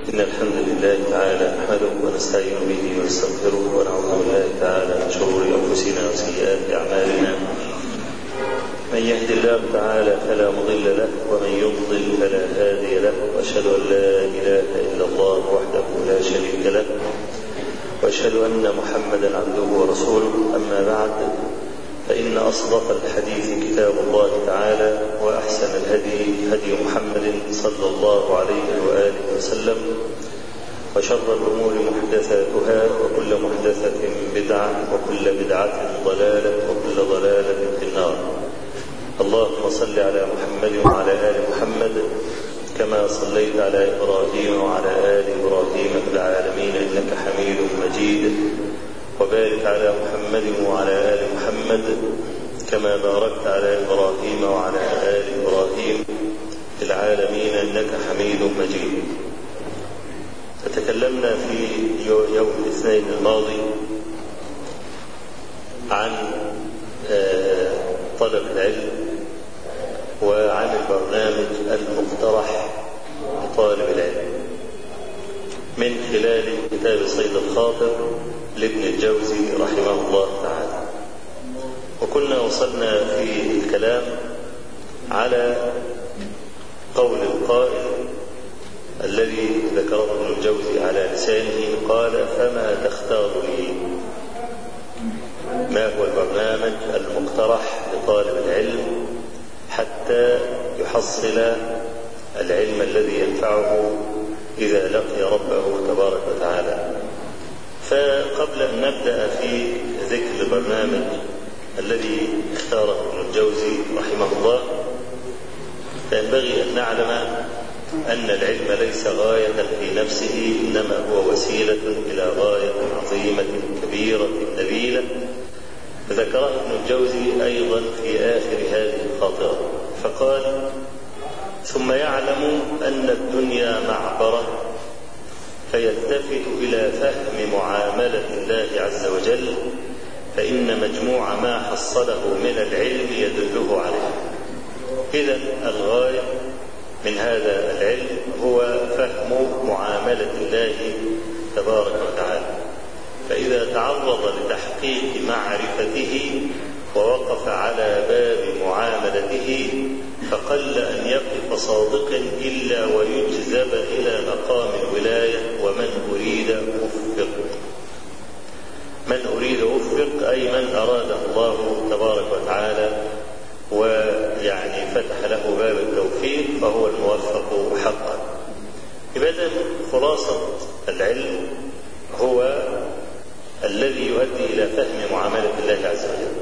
إن الحمد لله تعالى نحمده ونستعين به ونستغفره ونعوذ بالله تعالى من شرور أنفسنا وسيئات أعمالنا. من يهد الله تعالى فلا مضل له ومن يضلل فلا هادي له، وأشهد أن لا إله إلا الله وحده لا شريك له، وأشهد أن محمدا عبده ورسوله. أما بعد، فإن أصدق الحديث كتاب الله تعالى، وأحسن الهدي هدي محمد صلى الله عليه وآله وسلم، وشر الأمور محدثاتها، وكل محدثة بدعة، وكل بدعة ضلالة، وكل ضلالة في النار. اللهم صل على محمد وعلى آل محمد كما صليت على إبراهيم وعلى آل إبراهيم في العالمين إنك حميد مجيد، وبارك على محمد وعلى آل محمد كما باركت على إبراهيم وعلى آل إبراهيم في العالمين إنك حميد مجيد. فتكلمنا في يوم الاثنين الماضي عن طلب العلم وعن البرنامج المقترح لطالب العلم من خلال كتاب صيد الخاطر لابن الجوزي رحمه الله تعالى. وكنا وصلنا في الكلام على قول القائل الذي ذكره ابن الجوزي على لسانه، قال: فما تختار لي؟ ما هو البرنامج المقترح لطالب العلم حتى يحصل العلم الذي ينفعه إذا لقي ربه تبارك وتعالى؟ فقبل أن نبدأ في ذكر البرنامج الذي اختاره ابن الجوزي رحمه الله، فينبغي أن نعلم أن العلم ليس غاية في نفسه، إنما هو وسيلة إلى غاية عظيمة كبيرة نبيلة، ذكره ابن الجوزي أيضا في آخر هذه الخاطرة، فقال: ثم يعلم أن الدنيا معبرة، فيلتفت إلى فهم معاملة الله عز وجل، فإن مجموع ما حصله من العلم يدله عليه. إذن الغاية من هذا العلم هو فهم معاملة الله تبارك وتعالى، فإذا تعرض لتحقيق معرفته ووقف على باب معاملته فقل أن يقف صادق إلا ويجذب إلى مقام الولاية. ومن أريد وفق، من أريد وفق أي من أراده الله تبارك وتعالى ويعني فتح له باب التوفيق فهو الموفق حقا. إذن خلاصة العلم هو الذي يؤدي إلى فهم معاملة الله عز وجل.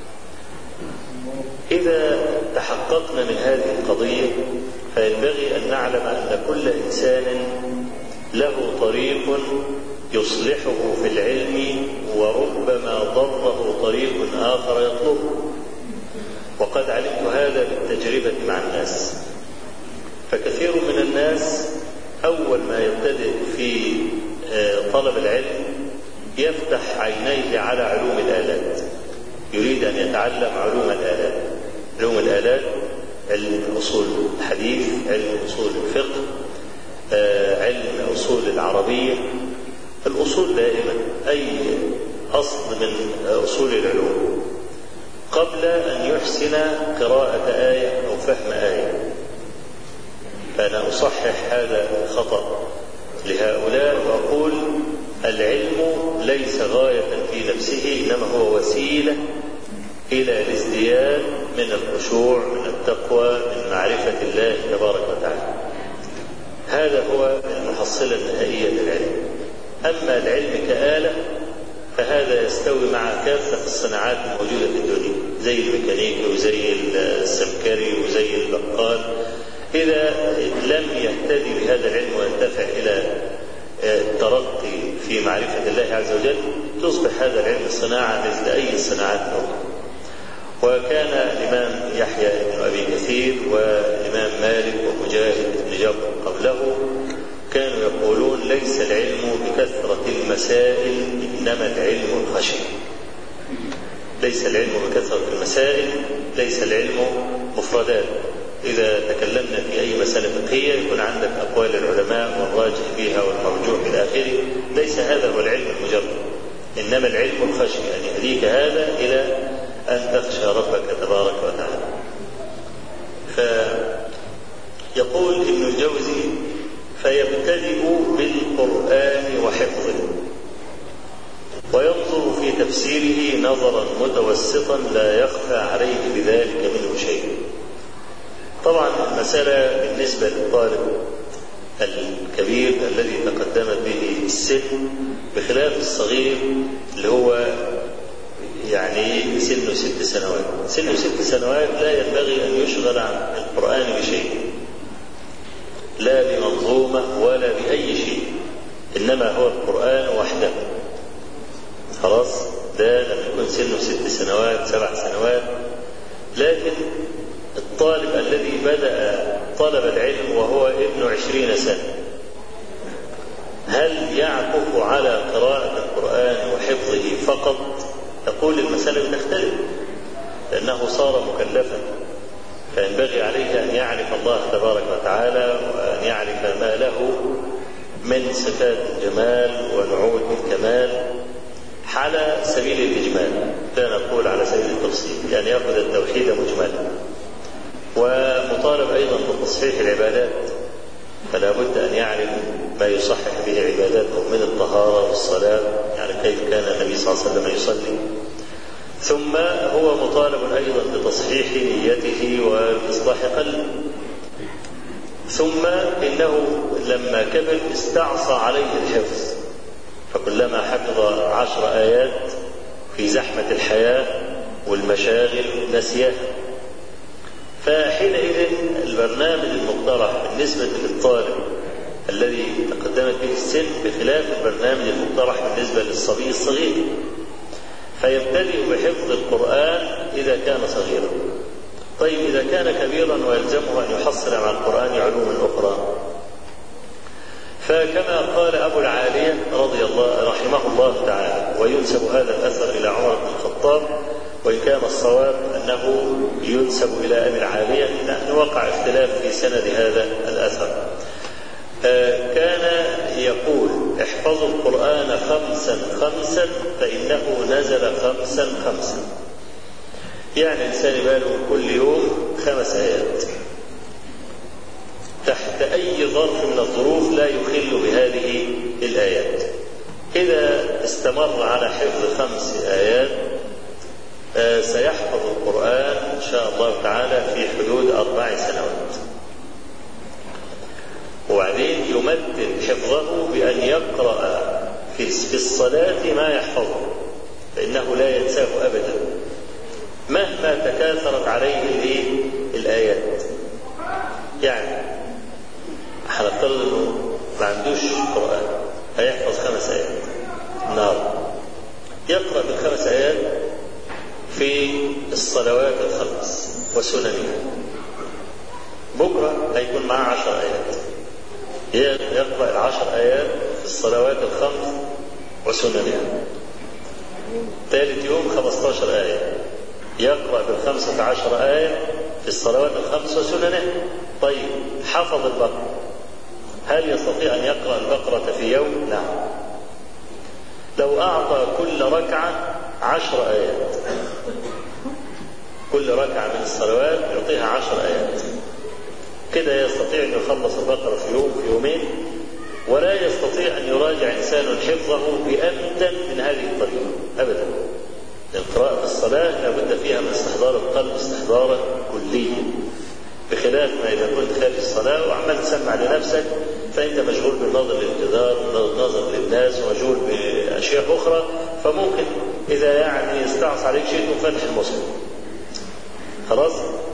إذا تحققنا من هذه القضية فينبغي أن نعلم أن كل إنسان له طريق يصلحه في العلم، وربما ضره طريق آخر يطلبه، وقد علمت هذا بالتجربة مع الناس. فكثير من الناس أول ما يبتدئ في طلب العلم يفتح عينيه على علوم الآلات، يريد أن يتعلم علوم الآلات. علوم الآلات علم أصول الحديث، علم أصول الفقه، علم أصول العربية. الأصول دائما أي أصل من أصول العلوم قبل أن يحسن قراءة آية أو فهم آية. فأنا أصحح هذا الخطأ لهؤلاء وأقول: العلم ليس غاية في نفسه، إنما هو وسيلة إلى الازدياد من الخشوع، من التقوى، من معرفة الله تبارك وتعالى. هذا هو المحصلة النهائية للعلم. أما العلم كآلة فهذا يستوي مع كافة الصناعات الموجودة في الدنيا، زي الميكانيكي وزي السمكري وزي البقال. إذا لم يهتدي بهذا العلم وينتفع إلى الترقي في معرفة الله عز وجل تصبح هذا العلم صناعة مثل أي الصناعات الأخرى. وكان الإمام يحيى بن أبي كثير والإمام مالك ومجاهد بن جبر قبله كانوا يقولون: ليس العلم بكثرة المسائل، إنما العلم الخشية. ليس العلم بكثرة المسائل، ليس العلم مفردات، إذا تكلمنا في أي مسألة فقهية يكون عندك أقوال العلماء والراجح فيها والمرجوح إلى آخره. ليس هذا هو العلم المجرد، إنما العلم الخشي أن يهديك هذا إلى أن تخشى ربك تبارك وتعالى. فيقول ابن الجوزي: فيبتدئ بالقرآن وحفظه وينظر في تفسيره نظرا متوسطا لا يخفى عليه بذلك منه شيء. طبعا المسألة بالنسبة للطالب الكبير الذي تقدمت به السن بخلاف الصغير اللي هو يعني سنه 6 سنوات. سنه 6 سنوات لا ينبغي أن يشغل عن القرآن بشيء، لا بمنظومة ولا بأي شيء، إنما هو القرآن وحده. خلاص، ده لما يكون سنه 6 سنوات 7 سنوات. لكن الطالب الذي بدأ طلب العلم وهو ابن 20 سنة، هل يعكف على قراءة القرآن وحفظه فقط؟ تقول المسألة تختلف، لأنه صار مكلفا، فينبغي عليه أن يعرف الله تبارك وتعالى وأن يعرف ما له من صفات الجمال ونعوت الكمال على سبيل الإجمال، لا نقول على سبيل التفصيل، يعني يأخذ التوحيد مجملا. ومطالب أيضا بتصحيح العبادات، فلا بد أن يعرف ما يصحح به عباداته من الطهارة والصلاة، يعني كيف كان النبي صلى الله عليه وسلم يصلي. ثم هو مطالب أيضا بتصحيح نيته وإصلاح قلبه. ثم إنه لما كبر استعصى عليه الحفظ، فكلما حفظ 10 آيات في زحمة الحياة والمشاغل نسيها. فحينئذ البرنامج المقترح بالنسبة للطالب الذي تقدمت به السن بخلاف البرنامج المقترح بالنسبة للصبي الصغير. فيبتدئ بحفظ القرآن إذا كان صغيرا. طيب إذا كان كبيرا ويلزمه أن يحصل مع القرآن علوما أخرى، فكما قال أبو العالية رضي الله رحمه الله تعالى، وينسب هذا الأثر إلى عمر بن الخطاب، وإن كان الصواب أنه ينسب إلى أبي العالية، لأنه وقع اختلاف في سند هذا الأثر. كان يقول: احفظوا القرآن 5 5 فإنه نزل 5 5. يعني الإنسان باله كل يوم 5 آيات تحت أي ظرف من الظروف لا يخل بهذه الآيات. إذا استمر على حفظ 5 آيات سيحفظ القرآن إن شاء الله تعالى في حدود 4 سنوات. وبعدين يمدد حفظه بأن يقرأ في الصلاة ما يحفظه، فإنه لا ينساه أبدا مهما تكاثرت عليه الآيات. يعني هنفترض أنه ما عندوش قرآن، هيحفظ 5 آيات نار، يقرأ ب5 آيات في الصلوات ال5 وسننها. بكرة هيكون معاه 10 آيات، يقرأ 10 آيات في الصلوات ال5 وسننها. ثالث يوم 15 آية، يقرأ ب15 آية في الصلوات ال5 وسننها. طيب حفظ البقرة، هل يستطيع أن يقرأ البقرة في يوم؟ نعم. لو أعطى كل ركعة 10 آيات، كل ركعة من الصلوات يعطيها 10 آيات، كده يستطيع أن يخلص البقرة في يوم في يومين. ولا يستطيع أن يراجع إنسان حفظه بأمتن من هذه الطريقة أبدا. القراءة في الصلاة لابد فيها من استحضار القلب استحضارا كليا، بخلاف ما إذا كنت خارج الصلاة وعمال تسمع لنفسك، فأنت مشغول بالنظر للجدار والنظر للناس ومشغول بأشياء أخرى، فممكن إذا يعني استعصى عليك شيء تفتح المصحف. خلاص؟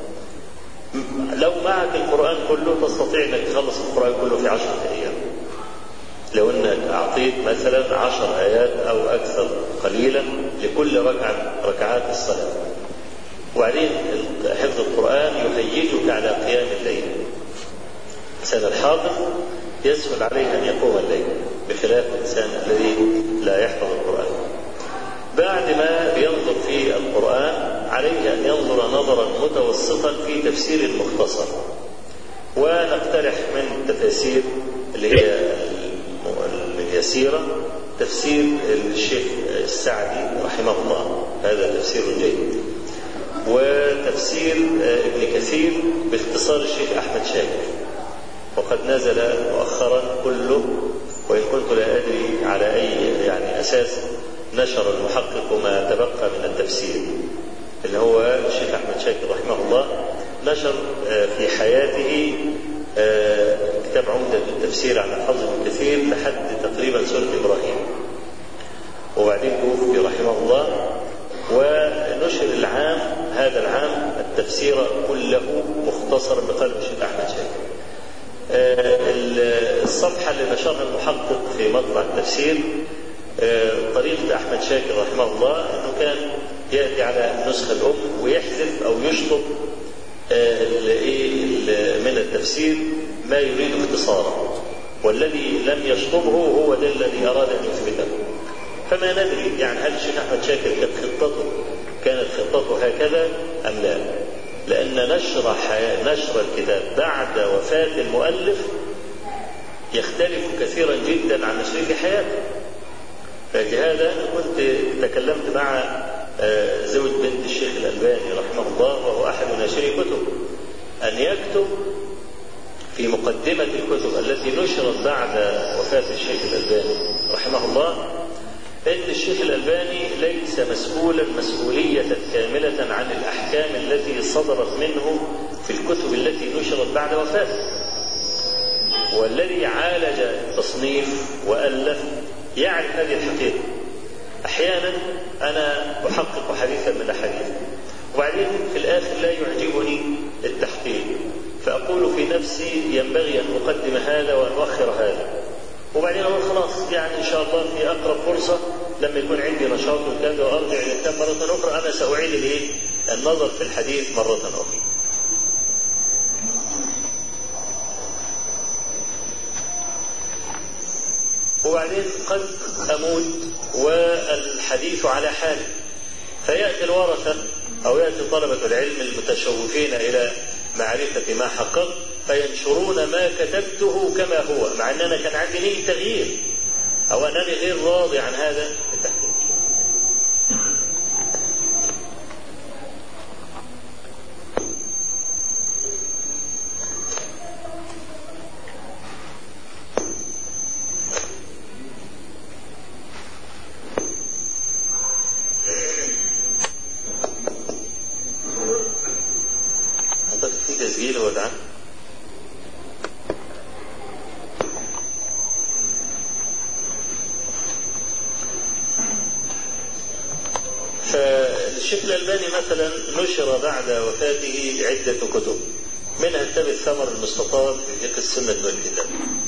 لو معك القرآن كله تستطيع أنك تخلص القرآن كله في 10 أيام، لو أنك أعطيت مثلا 10 آيات أو أكثر قليلا لكل ركعات الصلاة. وبعدين حفظ القرآن يهيجك على قيام الليل. الإنسان الحافظ يسهل عليه أن يقوم الليل، بخلاف الإنسان الذي لا يحفظ القرآن. بعد ما بينظر في القرآن عليه أن ينظر نظرا متوسطا في تفسير مختصر، ونقترح من التفاسير اللي هي اليسيرة تفسير الشيخ السعدي رحمه الله، هذا تفسير جيد، وتفسير ابن كثير باختصار الشيخ أحمد شاكر، وقد نزل مؤخرا كله، وإن كنت لا أدري على أي أساس نشر المحقق ما تبقى من التفسير، اللي هو الشيخ أحمد شاكر رحمه الله نشر في حياته كتاب عمدة التفسير عن الحافظ ابن كثير لحد تقريبا سورة إبراهيم، وبعدين توفي رحمه الله، ونشر هذا العام التفسير كله مختصر بقلم الشيخ أحمد شاكر. الصفحة اللي نشرها المحقق في مطبع التفسير طريقة أحمد شاكر رحمه الله أنه كان يأتي على النسخة الأم ويحذف أو يشطب من التفسير ما يريد اختصاره، والذي لم يشطبه هو ده الذي أراد أن يثبته. فما ندري هل الشيخ أحمد شاكر كانت خطته هكذا أم لا، لأن نشر الكتاب بعد وفاة المؤلف يختلف كثيرا جدا عن نشره في حياته. فلهذا كنت تكلمت مع زوج بنت الشيخ الألباني رحمه الله، وهو أحد ناشري كتب، أن يكتب في مقدمة الكتب التي نشرت بعد وفاة الشيخ الألباني رحمه الله إن الشيخ الألباني ليس مسؤولا مسؤولية كاملة عن الأحكام التي صدرت منه في الكتب التي نشرت بعد وفاته، والذي عالج التصنيف وألف يعرف هذه الحقيقة. أحيانا أنا أحقق حديثا من الأحاديث وبعدين في الآخر لا يعجبني التحقيق، فأقول في نفسي ينبغي أن أقدم هذا وأن أؤخر هذا، وبعدين أقول خلاص إن شاء الله في أقرب فرصة لما يكون عندي نشاط وكذا وأرجع للكتاب مرة أخرى أنا سأعيد النظر في الحديث مرة أخرى. وبعدين قد أموت والحديث على حاله، فيأتي الورثة أو يأتي طلبة العلم المتشوفين إلى معرفة ما حقق فينشرون ما كتبته كما هو، مع أن أنا كان عندي نية تغيير أو أنني غير راضي عن هذا التحقيق. فالشيخ الألباني مثلا نشر بعد وفاته عدة كتب، منها كتاب الثمر المستطاب في فقه السنة والكتاب.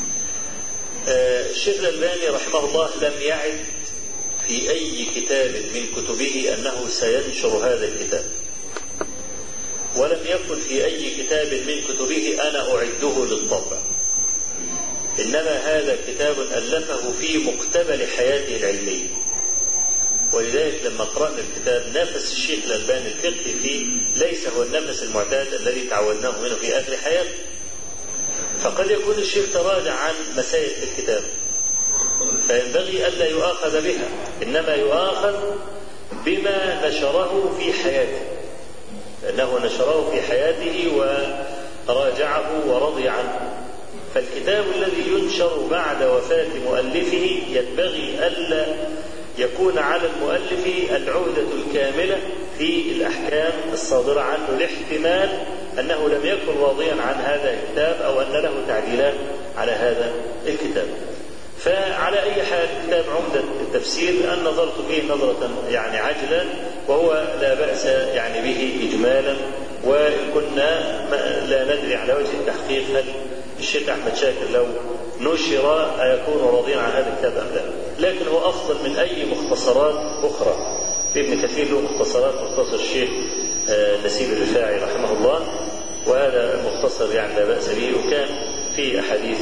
الشيخ الألباني رحمه الله لم يعد في أي كتاب من كتبه أنه سينشر هذا الكتاب، ولم يكن في أي كتاب من كتبه أنا أعده للطبع، إنما هذا كتاب ألفه في مقتبل حياته العلمية. ولذلك لما قرأنا الكتاب نفس الشيخ الألباني الفقهي فيه ليس هو النفس المعتاد الذي تعودناه منه في آخر حياته، فقد يكون الشيخ تراجع عن مسائل في الكتاب فينبغي ألا يؤاخذ بها، إنما يؤاخذ بما نشره في حياته، لأنه نشره في حياته وراجعه ورضي عنه. فالكتاب الذي ينشر بعد وفاة مؤلفه ينبغي ألا يكون على المؤلف العهدة الكاملة في الأحكام الصادرة عنه، لاحتمال أنه لم يكن راضيا عن هذا الكتاب أو أن له تعديلات على هذا الكتاب. فعلى أي حال كتاب عمدة التفسير أن نظرت فيه نظرة عجلة، وهو لا بأس به إجمالا، وإن كنا لا ندري على وجه التحقيق هل الشيخ أحمد شاكر لو نشر أيكون راضيا عن هذا الكتاب أم لا، لكن هو أفضل من أي مختصرات أخرى. ابن كثير له مختصرات، مختصر الشيخ نسيب الرفاعي رحمه الله، وهذا المختصر لا بأس به، وكان في أحاديث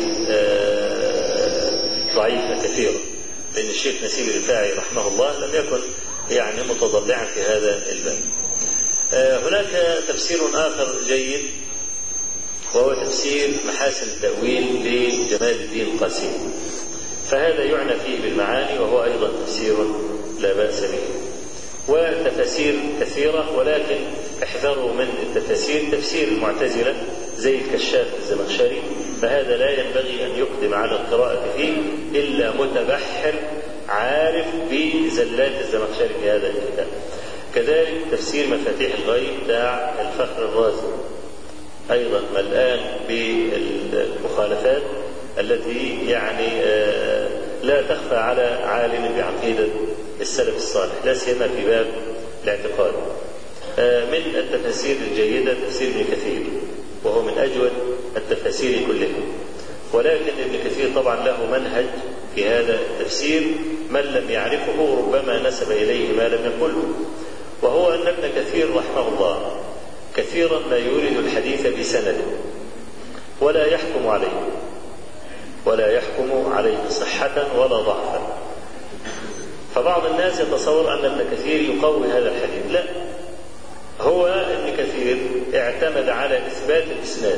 ضعيفة كثيرة، لأن الشيخ نسيب الرفاعي رحمه الله لم يكن متضلعا في هذا الباب. هناك تفسير آخر جيد، وهو تفسير محاسن التأويل لجمال الدين القاسمي، فهذا يعنى فيه بالمعاني، وهو أيضا تفسير لا بأس به. وتفاسير كثيرة، ولكن احذروا من التفاسير تفسير المعتزلة زي الكشاف الزمخشري، فهذا لا ينبغي أن يقدم على القراءة فيه إلا متبحر عارف بزلات الزمخشري في هذا الكتاب. كذلك تفسير مفاتيح الغيب بتاع الفخر الرازي أيضا ملآن بالمخالفات التي يعني لا تخفى على عالم بعقيدة السلف الصالح، لا سيما في باب الاعتقاد. من التفاسير الجيدة تفسير ابن كثير، وهو من أجود التفاسير كلها، ولكن ابن كثير طبعا له منهج في هذا التفسير من لم يعرفه ربما نسب إليه ما لم يقله، وهو أن ابن كثير رحمه الله كثيرا ما يورد الحديث بسند ولا يحكم عليه صحة ولا ضعفا. فبعض الناس يتصور أن ابن كثير يقوي هذا الحديث، لا، هو ابن كثير اعتمد على إثبات الإسناد،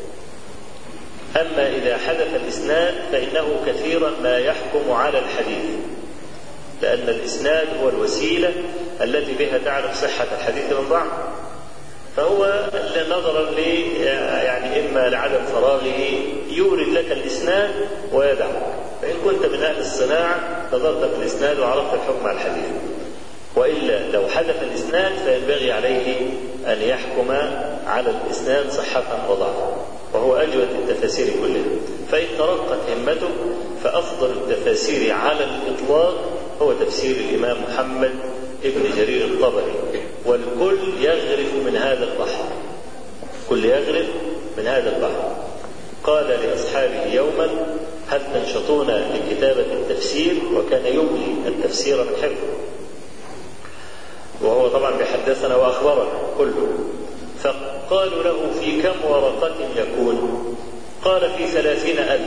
أما إذا حدث الإسناد فإنه كثيرا ما يحكم على الحديث، لأن الإسناد هو الوسيلة التي بها تعرف صحة الحديث من ضعف. فهو نظرا يعني إما لعدم فراغه يورد لك الإسناد ويدعك، فإن كنت من أهل الصناعة نظرت في الإسناد وعرفت الحكم على الحديث، وإلا لو حدث الإسناد فينبغي عليه أن يحكم على الإسناد صحة وضعفا، وهو أجود التفاسير كلها. فإن ترقت همته فأفضل التفاسير على الإطلاق هو تفسير الإمام محمد ابن جرير الطبري، والكل يغرف من هذا البحر، كل يغرف من هذا البحر. قال لأصحابه يوما: هل تنشطون لكتابة التفسير؟ وكان يملي التفسير من حفظه، وهو طبعا بيحدثنا وأخبرنا كله. فقالوا له: في كم ورقة يكون؟ قال: في 30,000.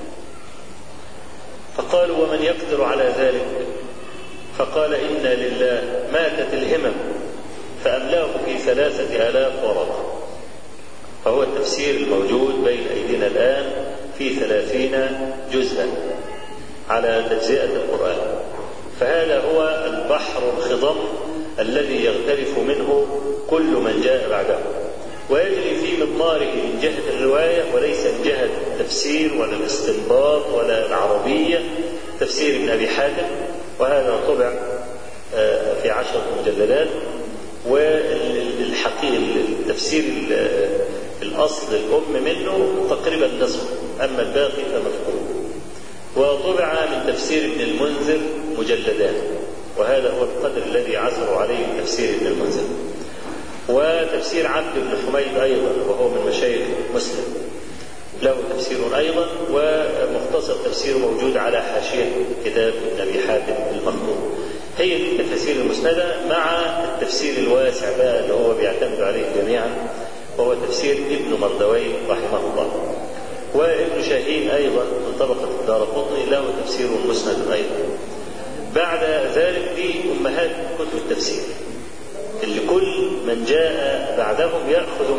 فقالوا: ومن يقدر على ذلك؟ فقال: إنا لله، ماتت الهمم، فأملاه في 3,000 ورقة. فهو التفسير الموجود بين أيدينا الآن في 30 جزءا على تجزئة القرآن. فهذا هو البحر الخضم الذي يغترف منه كل من جاء بعده، ويجري في مضماره من جهة الرواية وليس من جهة التفسير ولا الاستنباط ولا العربية. تفسير ابن أبي حاتم، وهذا طبع في 10 مجلدات، والحقيقة التفسير الأصل الأم منه تقريبا نصف، أما الباقي فمفقود. وطبع من تفسير ابن المنذر مجلدان، وهذا هو القدر الذي عثروا عليه تفسير ابن المنذر. وتفسير عبد بن حميد أيضا، وهو من مشايخ مسلم، له تفسير أيضا، ومختصر تفسير موجود على حاشية كتاب ابن أبي حاتم المخطوط. هي التفاسير المسندة مع التفسير الواسع بقى اللي هو بيعتمد عليه جميعا، وهو تفسير ابن مردويه رحمه الله. وابن شاهين أيضا من طبقة الدارقطني له تفسير مسند أيضا. بعد ذلك في أمهات كتب التفسير اللي كل من جاء بعدهم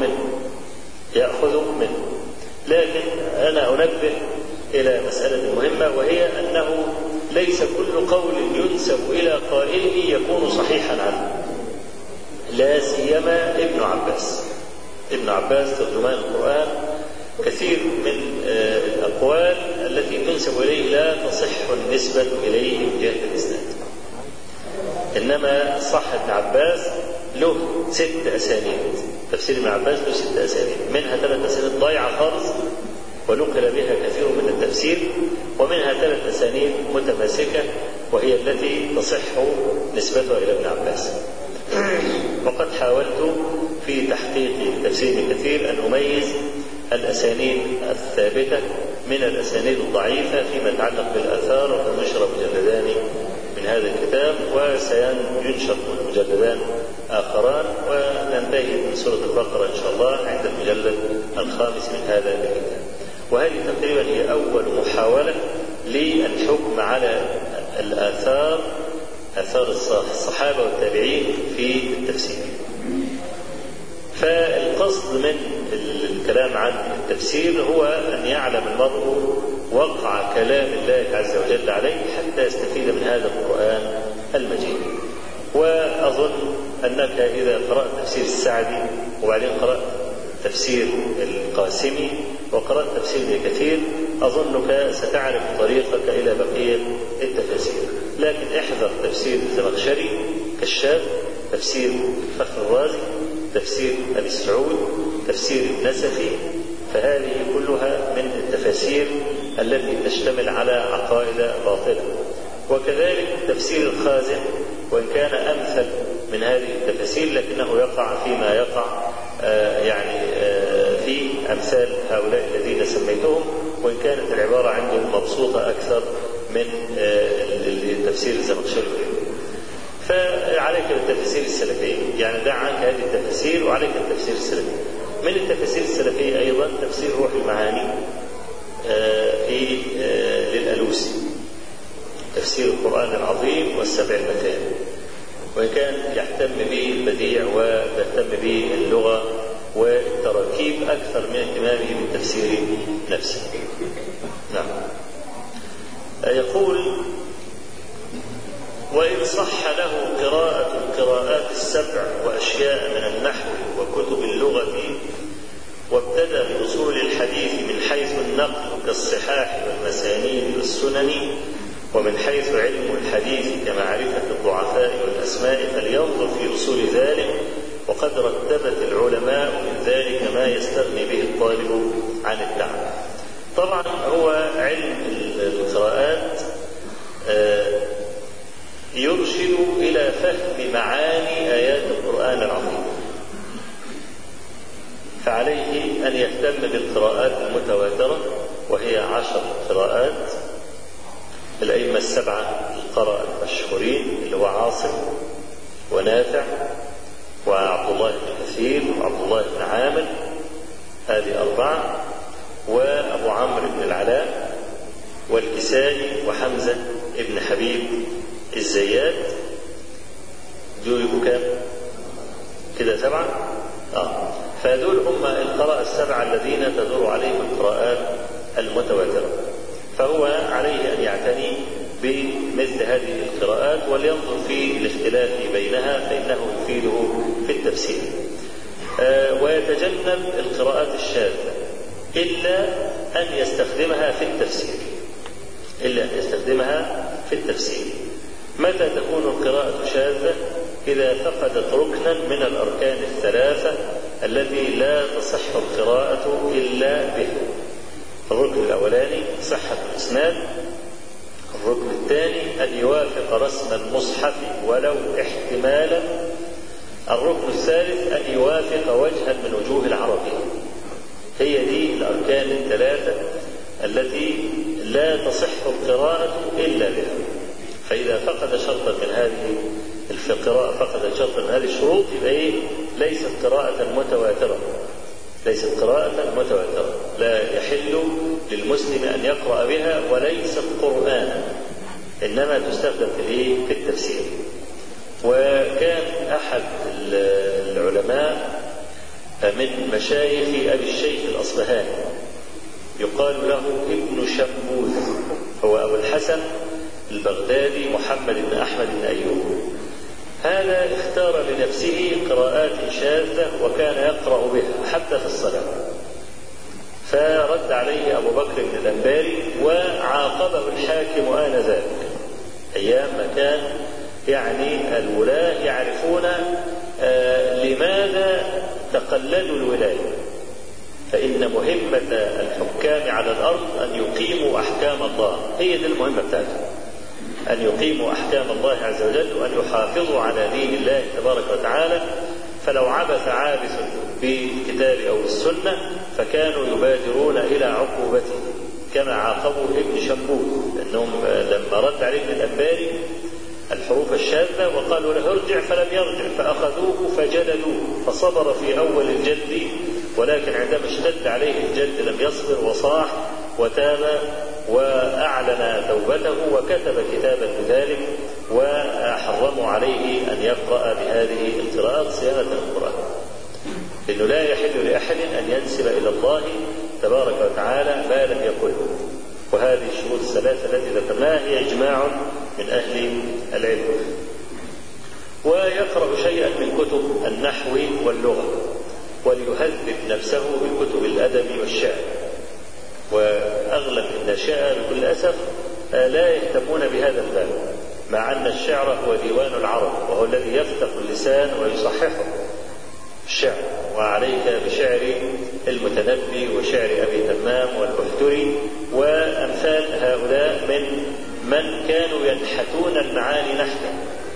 يأخذ منه. لكن أنا أنبه إلى مسألة مهمة، وهي أنه ليس كل قول ينسب إلى قائله يكون صحيحا عنه، لا سيما ابن عباس ترجمان القرآن، كثير من الأقوال التي تنسب إليه لا تصح النسبة إليه من جهة الإسناد. إنما صح ابن عباس له 6 أسانيد، تفسير ابن عباس له 6 أسانيد، منها 3 أسانيد ضايعة خالص ونقل بها كثير من التفسير، ومنها 3 أسانيد متماسكة وهي التي تصح نسبتها إلى ابن عباس. وقد حاولت في تحقيق تفسير ابن كثير أن أميز الأسانيد الثابتة من الأسانيد الضعيفة فيما يتعلق بالآثار، وسننشر مجلدان من هذا الكتاب، وسينشر مجلدان آخران، وننتهي من سورة البقرة إن شاء الله عند المجلد 5 من هذا الكتاب. وهذه تقريبا هي أول محاولة للحكم على آثار الصحابة والتابعين في التفسير. فالقصد من الكلام عن التفسير هو أن يعلم المرء وقع كلام الله عز وجل عليه حتى يستفيد من هذا القرآن المجيد. وأظن أنك إذا قرأت تفسير السعدي وبعدين قرأت تفسير القاسمي وقرأت تفسير ابن كثير أظنك ستعرف طريقك إلى بقية التفاسير. لكن احذر تفسير الزمخشري كشاف، تفسير فخر الرازي، تفسير أبي السعود، تفسير النسفي، فهذه كلها من التفاسير التي تشتمل على عقائد باطلة. وكذلك تفسير الخازن وإن كان أمثل من هذه التفاسير لكنه يقع فيما يقع في أمثال هؤلاء الذين سميتهم، وإن كانت العبارة عندهم مبسوطة أكثر من تفسير الزمخشري. فعليك بالتفاسير السلفية، يعني دع عنك هذه التفاسير وعليك التفسير السلفي. من التفاسير السلفية أيضا تفسير روح المعاني للألوسي، تفسير القرآن العظيم والسبع المثاني، وإن كان يهتم به البديع ويهتم به اللغة والتراكيب أكثر من اهتمامه بالتفسير نفسه. نعم. يقول: وإن صح له قراءة القراءات السبع وأشياء من النحو وكتب اللغة، وابتدأ بأصول الحديث من حيث النقل كالصحاح والمسانيد والسنن، ومن حيث علم الحديث كمعرفة الضعفاء والأسماء، فلينظر في أصول ذلك، وقد رتبت العلماء من ذلك ما يستغني به الطالب عن التعب. طبعا هو علم القراءات يرشد إلى فهم معاني آيات القرآن العظيم، فعليه أن يهتم بالقراءات المتواترة وهي 10 قراءات. الأئمة السبعة القراء المشهورين اللي هو عاصم ونافع وعبد الله بن كثير وعبد الله بن عامر، هذه 4، وأبو عمرو بن العلاء والكسائي وحمزة بن حبيب الزيات، دول كام كده؟ 7. فدول هم القراء السبعة الذين تدور عليهم القراءات المتواترة. فهو عليه أن يعتني بمثل هذه القراءات ولينظر في الاختلاف بينها فإنه يفيده في التفسير. ويتجنب القراءات الشاذة إلا أن يستخدمها في التفسير. متى تكون القراءة شاذة؟ إذا فقدت ركنا من الأركان الثلاثة التي لا تصح القراءة إلا به. الركن الأولاني صحة الإسناد، الركن الثاني أن يوافق رسم المصحف ولو احتمالا، الركن الثالث أن يوافق وجها من وجوه العربية. هي دي الأركان الثلاثة التي لا تصح القراءة إلا بها. فإذا فقد شرطا من هذه القراءة فقد شرطا من هذه الشروط يبقى ليست قراءة متواترة، لا يحل للمسلم أن يقرأ بها، وليست قرآنا، إنما تستخدم في التفسير. وكان أحد العلماء من مشايخ أبي الشيخ الأصبهاني يقال له ابن شموذ، هو أبو الحسن البغدادي محمد بن أحمد بن أيوب. هذا اختار لنفسه قراءات شاذة وكان يقرأ بها حتى في الصلاة، فرد عليه أبو بكر بن الأنباري وعاقبه الحاكم آنذاك، أيام ما كان الولاة يعرفون لماذا تقلدوا الولاية، فإن مهمة الحكام على الأرض أن يقيموا أحكام الله، هي دي المهمة بتاعتهم، أن يقيموا أحكام الله عز وجل وأن يحافظوا على دين الله تبارك وتعالى. فلو عبث عابث بالكتاب أو السنة فكانوا يبادرون إلى عقوبته كما عاقبوا ابن شموذ، لأنهم لما رد عليه ابن الأنباري الحروف الشاذة وقالوا له ارجع فلم يرجع، فأخذوه فجلدوه، فصبر في أول الجلد، ولكن عندما اشتد عليه الجلد لم يصبر وصاح وتاب وأعلن توبته وكتب كتابا بذلك، وحرموا عليه أن يقرأ بهذه القراءات صيانة القرآن. لأنه لا يحل لأحد أن ينسب إلى الله تبارك وتعالى ما لم يقله. وهذه الشروط الثلاثة التي ذكرناها هي إجماع من أهل العلم. ويقرأ شيئا من كتب النحو واللغة، وليهذب نفسه بكتب الأدب والشعر. وأغلب الناشئة بكل أسف لا يهتمون بهذا الباب، مع أن الشعر هو ديوان العرب، وهو الذي يفتح اللسان ويصححه الشعر. وعليك بشعر المتنبي وشعر أبي تمام والبحتري وأمثال هؤلاء من كانوا ينحتون المعاني نحتا.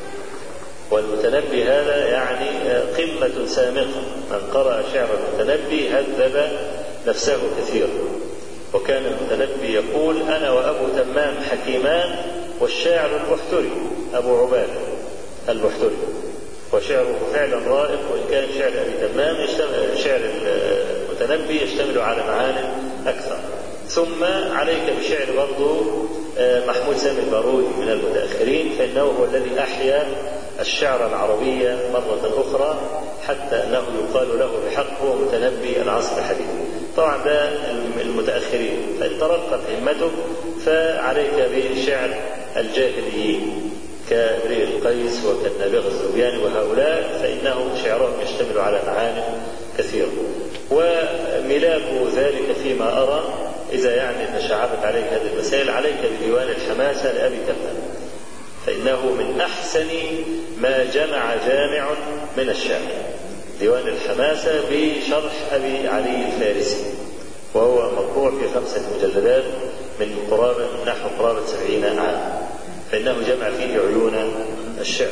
والمتنبي هذا يعني قمة سامقة، من قرأ شعر المتنبي هذب نفسه كثيرا. وكان المتنبي يقول: أنا وأبو تمام حكيمان والشاعر البحتري أبو عباد البحتري. وشعره فعلا رائق، وإن كان شعر أبي تمام شعر المتنبي يشتمل على معان أكثر. ثم عليك بشعر برضو محمود سامي البارودي من المتأخرين، فإنه هو الذي أحيا الشعر العربي مرة أخرى، حتى أنه يقال له بحق هو متنبي العصر الحديث. طبعا ده المتأخرين، فإن ترقت همته فعليك بشعر الجاهليين كامرئ القيس وكالنابغة الزبياني وهؤلاء، فإنه شعرهم يشتمل على معان كثيرة. وملاك ذلك فيما أرى، إذا يعني تشعبت عليك هذه المسائل، عليك بديوان الحماسة لأبي تمام، فإنه من أحسن ما جمع جامع من الشعر. ديوان الحماسة بشرح أبي علي الفارسي، وهو مطبوع في 5 مجلدات من نحو قرابة 70 عام، فإنه جمع فيه عيون الشعر.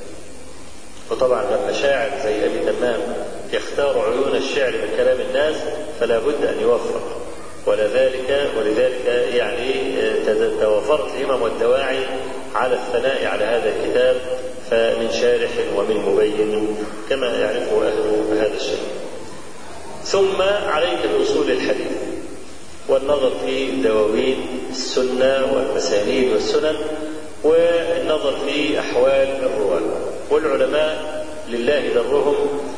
وطبعا لما شاعر زي أبي تمام يختار عيون الشعر من كلام الناس فلا بد أن يوفق، ولذلك يعني توفرت الهمم والدواعي على الثناء على هذا الكتاب، فمن شارح ومن مبين كما يعرفه أهل هذا الشيء. ثم عليك بأصول الحديث والنظر في دواوين السنة والمسانيد والسنن، والنظر في أحوال الرواة. والعلماء لله درهم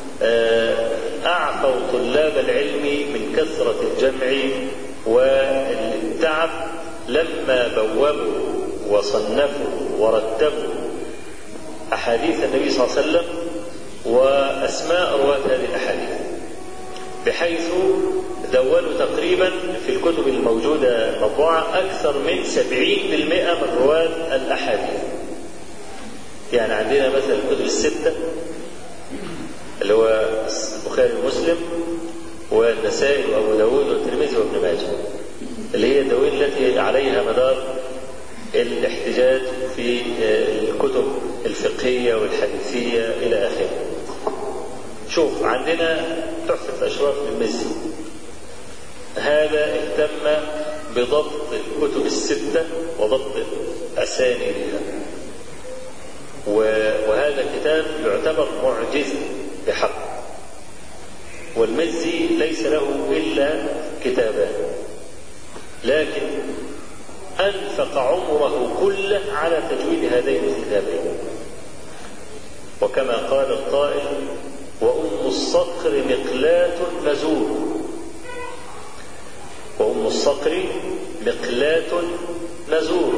أعطوا طلاب العلم من كثرة الجمع والتعب لما بوبوا وصنفوا ورتبوا أحاديث النبي صلى الله عليه وسلم وأسماء رواة هذه الأحاديث، بحيث دونوا تقريبا في الكتب الموجودة مطبوعة أكثر من 70% من رواة الأحاديث. يعني عندنا مثلا الكتب الستة اللي هو البخاري ومسلم والنسائي وأبو داود والترمذي وابن ماجه، اللي هي الدواوين التي عليها مدار الاحتجاج في الكتب الفقهية والحديثية إلى آخره. شوف عندنا تحفة الأشراف للمزي، هذا اهتم بضبط الكتب الستة وضبط أسانيدها، وهذا كتاب يعتبر معجزة بحق. والمزي ليس له إلا كتابان، لكن أنفق عمره كله على تجويد هذين الكتابين. وكما قال القائل: وأم الصقر مقلاة نزور. وأم الصقر مقلاة نزور.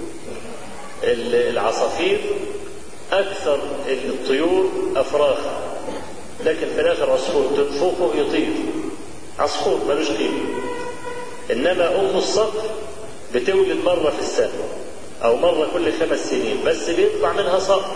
العصافير أكثر الطيور أفراخا، لكن في الآخر عصفور تنفخه يطير، عصفور ملوش قيمة. إنما أم الصقر بتولد مرة في السنة أو مرة كل 5 سنين، بس بيطلع منها صقر.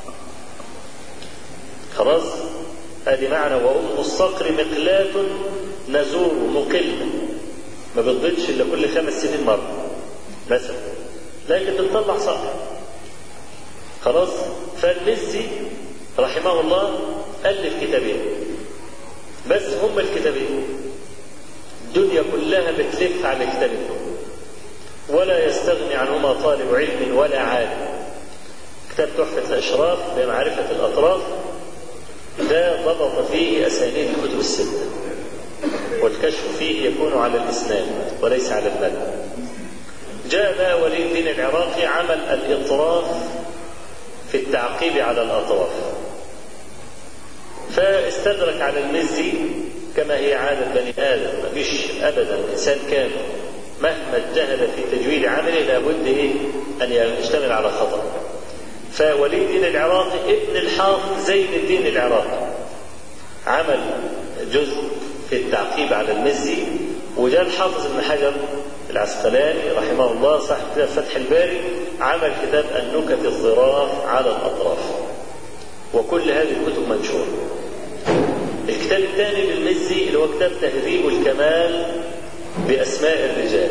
خلاص، هذه معنى وأم الصقر مقلاة نزور، مقلة، ما بتضيدش إلا كل 5 سنين مرة مثلا، لكن بتطلع صقر. خلاص، فالمزي رحمه الله ألف كتابين، بس هم الكتابين، الدنيا كلها بتلف على الكتابين ولا يستغني عنهما طالب علم ولا عالم. كتاب تحفة الأشراف بمعرفة الأطراف ده ضبط فيه أسانيد الكتب الستة، والكشف فيه يكون على الإسناد وليس على المتن. جاء ولي الدين العراقي عمل الإطراف في التعقيب على الأطراف، فاستدرك على المزي كما هي عادة بني آدم، ما فيش أبدا إنسان كامل مهما اجتهد في تجويد عمله لابد أن يشتمل على خطأ. فولي الدين العراقي ابن الحافظ زين الدين العراقي عمل جزء في التعقيب على المزي، وجاء الحافظ ابن حجر العسقلاني رحمه الله صاحب كتاب فتح الباري عمل كتاب النكت الظراف على الأطراف، وكل هذه الكتب منشورة. الكتاب الثاني للمزي اللي هو كتاب تهذيب الكمال بأسماء الرجال،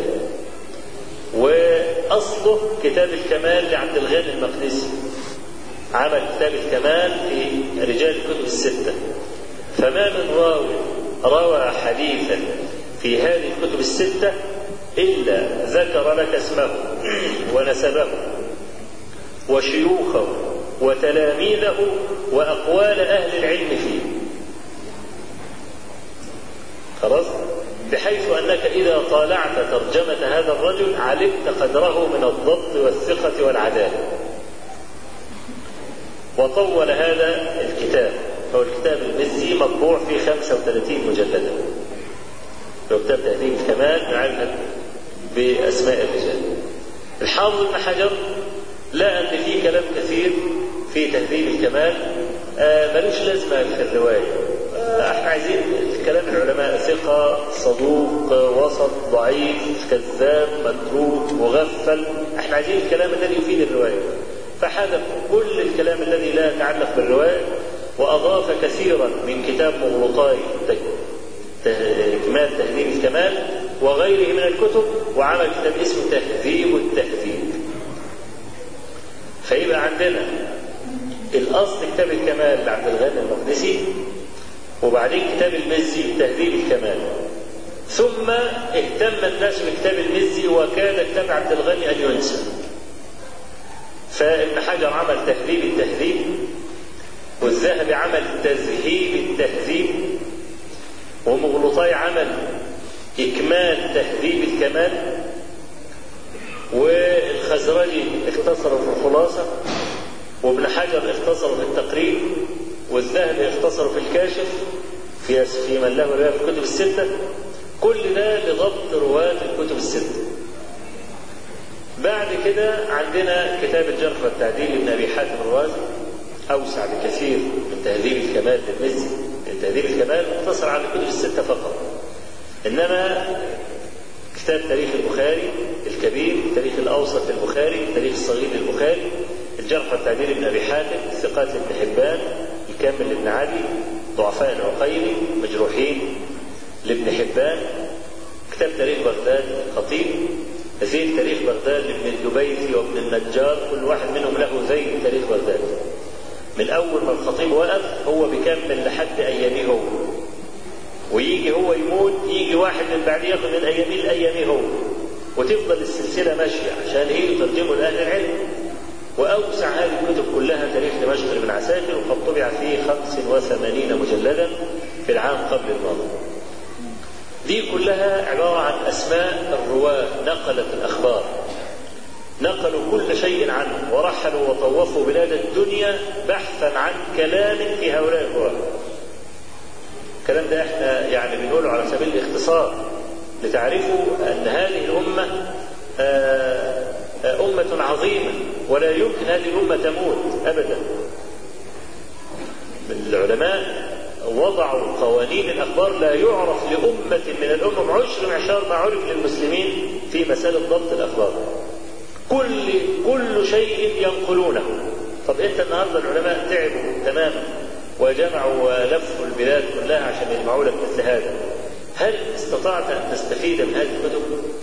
وأصله كتاب الكمال لعبد الغني المقدسي، عمل كتاب الكمال في رجال الكتب الستة. فما من روى حديثا في هذه الكتب الستة إلا ذكر لك اسمه ونسبه وشيوخه وتلاميذه وأقوال أهل العلم فيه، خلاص، بحيث أنك إذا طالعت ترجمة هذا الرجل علمت قدره من الضبط والثقة والعدالة. وطول هذا الكتاب، هو الكتاب المزي مطبوع في 35 مجلدا، هو كتاب تهذيب الكمال معرفة بأسماء الرجال. الحافظ ابن حجر لا أن فيه كلام كثير في تهذيب الكمال ملوش لازمة في الرواية. احنا عايزين كلام العلماء ثقة، صدوق، وسط، ضعيف، كذاب، متروك، مغفل، احنا عايزين الكلام الذي يفيد الرواية. فحذف كل الكلام الذي لا يتعلق بالرواية، وأضاف كثيرا من كتاب مغلطاي إكمال تهذيب الكمال وغيره من الكتب، وعمل كتاب اسمه تهذيب التهذيب. فيبقى عندنا الأصل كتاب الكمال لعبد الغني المقدسي، وبعدين كتاب المزي تهذيب الكمال، ثم اهتم الناس بكتاب المزي وكاد كتاب عبد الغني أن ينسى. فابن حجر عمل تهذيب التهذيب، والذهبي عمل تذهيب التهذيب، ومغلطاي عمل إكمال تهذيب الكمال، والخزرجي اختصروا في الخلاصة، وابن حجر اختصروا في التقريب، والذهبي اختصروا في الكاشف في من له رواية في الكتب الستة. كل ده لضبط رواة الكتب الستة. بعد كده عندنا كتاب الجرح والتعديل لابن أبي حاتم الرازي، أوسع بكثير من تهذيب الكمال للمزي. تهذيب الكمال مقتصر على الكتب الستة فقط، إنما كتاب تاريخ البخاري الكبير، التاريخ الأوسط للبخاري، التاريخ الصغير للبخاري، الجرح والتعديل لابن أبي حاتم، الثقات لابن حبان، الكامل لابن عدي، ضعفاء العقيلي، مجروحين لابن حبان، كتاب تاريخ بغداد الخطيب، زين تاريخ بغداد لابن الدبيثي وابن النجار، كل واحد منهم له زين تاريخ بغداد. من أول ما الخطيب وقف هو بيكمل لحد أيامه هو، ويجي هو يموت يجي واحد من بعده ياخد من أيامه لأيامه هو، وتفضل السلسلة ماشية عشان هي يترجموا لأهل العلم. وأوسع هذه الكتب كلها تاريخ دمشق لابن عساكر، وقد طبع فيه 85 مجلدا في العام قبل الماضي. دي كلها عبارة عن أسماء الرواة نقلت الأخبار، نقلوا كل شيء عنه، ورحلوا وطوفوا بلاد الدنيا بحثا عن كلام في هؤلاء الرواة. الكلام ده احنا يعني بنقوله على سبيل الاختصار لتعرفوا أن هذه الأمة أمة عظيمة، ولا يمكن هذه الأمة تموت أبدا. العلماء وضعوا قوانين الأخبار لا يعرف لأمة من الأمم عشر معشار ما عرف للمسلمين في مسألة ضبط الأخبار. كل شيء ينقلونه. طب أنت النهاردة العلماء تعبوا تماما وجمعوا ولفوا البلاد كلها عشان يجمعوا لك مثل هذا، هل استطعت أن تستفيد من هذه الكتب؟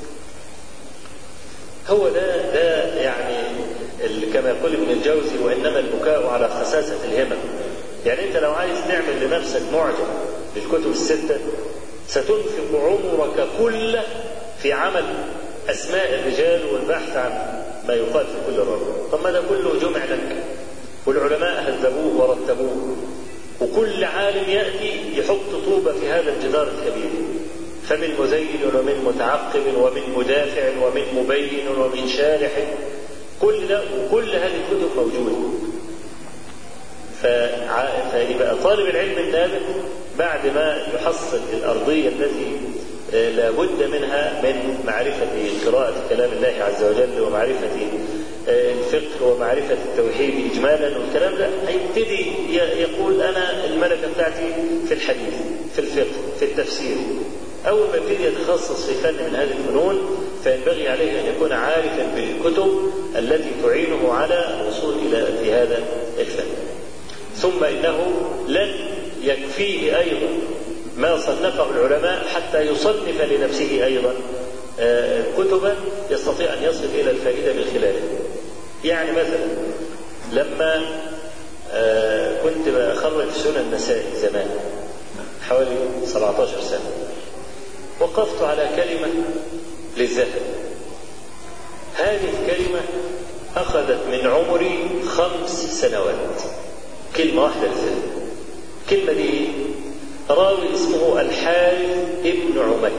هو ده يعني كما يقول ابن الجوزي: وإنما البكاء على خساسة الهمم. يعني أنت لو عايز تعمل لنفسك معجم للكتب الستة ستنفق عمرك كله في عمل أسماء الرجال والبحث عن ما يقال في كل رجل. طب ما ده كله جمع لك، والعلماء هذبوه ورتبوه، وكل عالم يأتي يحط طوبة في هذا الجدار الكبير، فمن مزين ومن متعقب ومن مدافع ومن مبين ومن شارح، كل ده وكل هذه الكتب موجودة. فيبقى طالب العلم النابغ بعد ما يحصل الأرضية التي لا بد منها من معرفة قراءة كلام الله عز وجل ومعرفة الفقه ومعرفة التوحيد إجمالا والكلام ده، هيبتدي يقول أنا الملكة بتاعتي في الحديث، في الفقه، في التفسير. أول ما يبتدي يتخصص في فن من هذه الفنون فينبغي عليه أن يكون عارفا بالكتب التي تعينه على الوصول إلى هذا الفن. ثم إنه لن يكفيه أيضا ما صنفه العلماء حتى يصنف لنفسه أيضا كتبا يستطيع أن يصل إلى الفائدة من خلالها. يعني مثلا لما كنت بخرج سنن النسائي زمان حوالي 17 سنة، وقفت على كلمة للذهب. هذه الكلمة أخذت من عمري 5 سنوات، كلمة واحدة للذهب. كلمة دي راوي اسمه الحارث ابن عميك.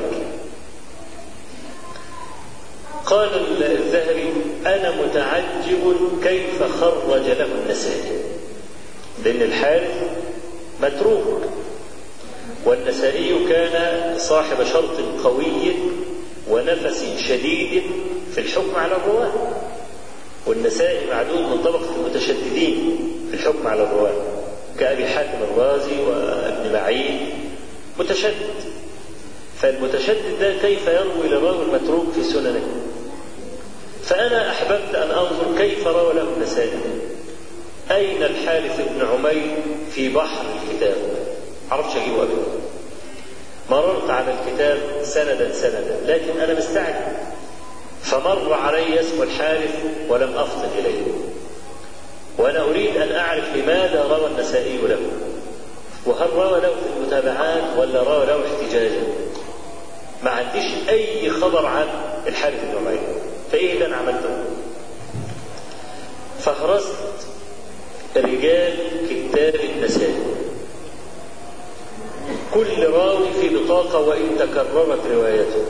قال الذهبي أنا متعجب كيف خرج له النسائي، لأن الحارث متروك، والنسائي كان صاحب شرط قوي ونفس شديد في الحكم على الرواة، والنسائي معدود من طبقة المتشددين في الحكم على الرواة كأبي حاتم الرازي وابن معين، متشدد. فالمتشدد ده كيف يروي للراوي المتروك في سننه؟ فأنا أحببت أن أنظر كيف روى له النسائي. أين الحارث بن عمير في بحر الكتاب؟ عرفتش أجيبه أبدا. مررت على الكتاب سندا لكن أنا مستعجل، فمر علي اسم الحارث ولم أفطن إليه، وأنا أريد أن أعرف لماذا روى النسائي له، وهل روى له في المتابعات ولا روى له احتجاجا. ما عنديش أي خبر عن الحارث بن عمير، فإيه اللي أنا عملته؟ فهرست رجال كتاب النسائي، كل راوي في بطاقة وإن تكررت روايته،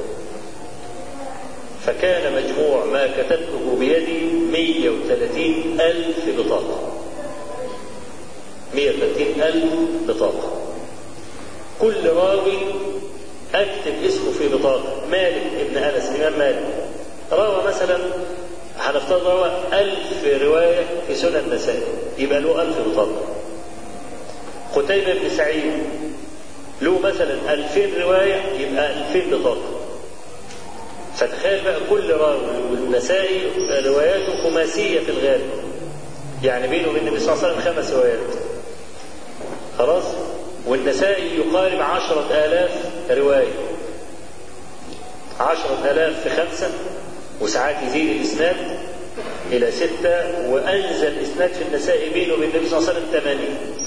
فكان مجموع ما كتبته بيدي 130,000 بطاقة. 130,000 بطاقة، كل راوي أكتب اسمه في بطاقة. مالك ابن أنس، الإمام مالك روى مثلا، هنفترض روى 1000 رواية في سنن النسائي، يبقى له 1000 بطاقة. قتيبة بن سعيد له مثلا 2000 رواية، يبقى 2000 بطاقة. فتخيل بقى كل راوي، والنسائي رواياته خماسية في الغالب، يعني بينه وبين النبي صلى الله عليه وسلم 5 روايات خلاص، والنسائي يقارب 10,000 رواية. 10,000 في 5، وساعات يزيد الإسناد إلى 6، وأنزل إسناد في النسائي بينه وبين النبي صلى الله عليه وسلم 80.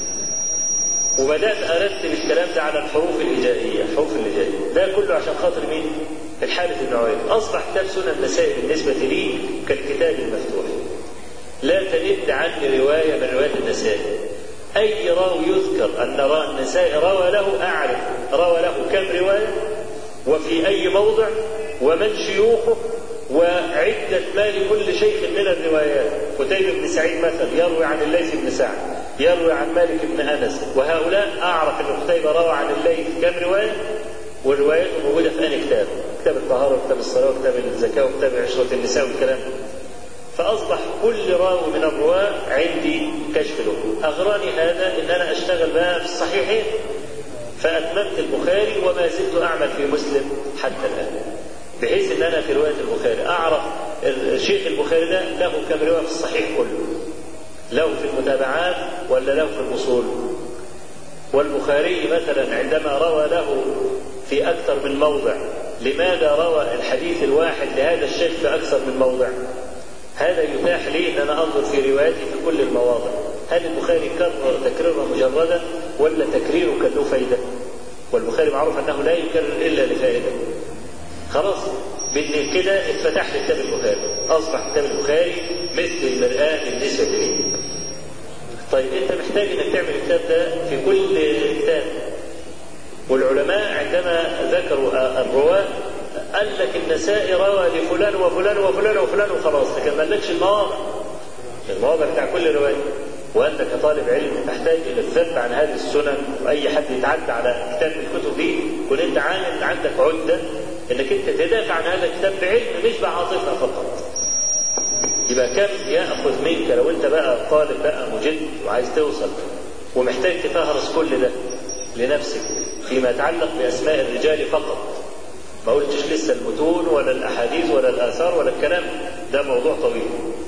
وبدأت أرتب الكلام ده على الحروف الهجائية، الحروف الهجائية ده كله عشان خاطر مين؟ الحارث بن عمير. أصبح كتاب سنن النسائي بالنسبة لي كالكتاب المفتوح، لا تلد عني رواية من روايات النسائي. أي راوي يذكر أن النسائي روى له أعرف روى له كم رواية وفي أي موضع ومن شيوخه وعدة ما لكل شيخ من الروايات. قتيبة بن سعيد مثلا يروي عن الليث بن سعد، يروي عن مالك بن أنس، وهؤلاء أعرف أن قتيبة روى عن الليث كم رواية، والروايات موجودة في أي كتاب، كتاب الطهارة وكتاب الصلاة وكتاب الزكاة وكتاب عشرة النساء والكلام. فأصبح كل راوي من الرواة عندي كشف له. أغراني هذا إن أنا أشتغل بقى في الصحيحين، فأتممت البخاري وما زلت أعمل في مسلم حتى الآن، بحيث إن أنا في رواية البخاري أعرف الشيخ البخاري ده له كم رواية في الصحيح كله، له في المتابعات ولا له في الأصول. والبخاري مثلا عندما روى له في أكثر من موضع، لماذا روى الحديث الواحد لهذا الشيخ في أكثر من موضع؟ هذا يتاح لي أن أنا أنظر في رواياتي في كل المواضع، هل البخاري كرر تكريرا مجردا ولا تكريره كان له فائدة؟ والبخاري معروف أنه لا يكرر إلا لفائدة. خلاص كده اتفتح لي كتاب البخاري، أصبح كتاب البخاري مثل المرآة بالنسبة لي. طيب أنت محتاج أنك تعمل الكتاب ده في كل كتاب. والعلماء عندما ذكروا الرواة قال لك النسائي روى لفلان وفلان وفلان وفلان وخلاص، لكن ما قالكش المواضع بتاع كل رواية. وأنت كطالب علم تحتاج إلى الذب عن هذه السنن، وأي حد يتعدى على كتاب من الكتب دي كن أنت عندك عدة إنك أنت تدافع عن هذا الكتاب بعلم مش بعاطفة فقط. يبقى كم يأخذ منك لو أنت بقى طالب بقى مجد وعايز توصل ومحتاج تفهرس كل ده لنفسك فيما يتعلق بأسماء الرجال فقط، ما قلتش لسه المتون ولا الأحاديث ولا الآثار ولا الكلام ده، موضوع طويل.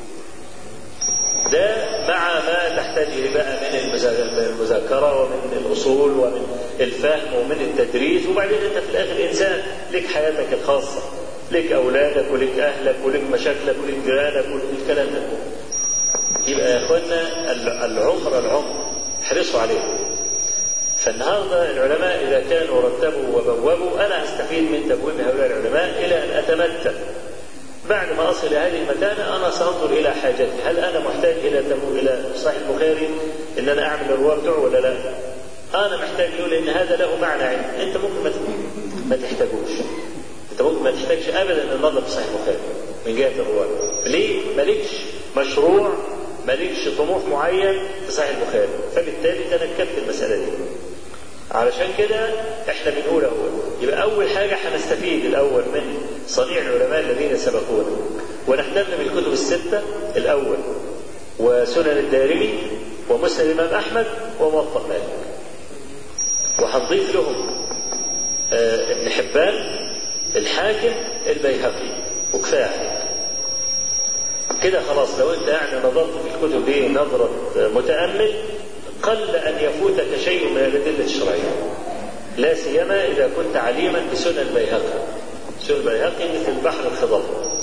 ده مع ما تحتاج إليه بقى من المذاكرة ومن الأصول ومن الفهم ومن التدريس، وبعدين أنت في الآخر إنسان لك حياتك الخاصة، لك أولادك ولك أهلك ولك مشاكلك ولك جيرانك ولك الكلام ده. يبقى يا إخوانا العمر احرصوا عليه. فالنهارده العلماء إذا كانوا رتبوا وبوبوا، أنا أستفيد من تبويب هؤلاء العلماء إلى أن أتمتع بعد ما أصل إلى هذه المكانة أنا سأنظر إلى حاجتي، هل أنا محتاج إلى صحيح البخاري إن أنا أعمل الرواية بتوعه ولا لا؟ أنا محتاج له لأن هذا له معنى علمي، أنت ممكن ما تحتاجوش، أنت ممكن ما تحتاجش أبدا النظر في صحيح البخاري من جهة الرواية. ليه؟ مالكش مشروع، مالكش طموح معين في صحيح البخاري، فبالتالي تنكبت المسألة دي. علشان كده احنا بنقول يبقى اول حاجه هنستفيد الاول من صنيع العلماء الذين سبقونا، ونهتم بالكتب السته الاول، وسنن الدارمي ومسند الامام احمد وموطأ مالك، وهنضيف لهم ابن حبان، الحاكم، البيهقي، وكفايه عليك كده خلاص. لو انت يعني نظرت في الكتب دي نظره متامل قل أن يفوتك شيء من الأدلة الشرعية، لا سيما إذا كنت عليما بسنن البيهقي. سنن البيهقي مثل البحر الخضر،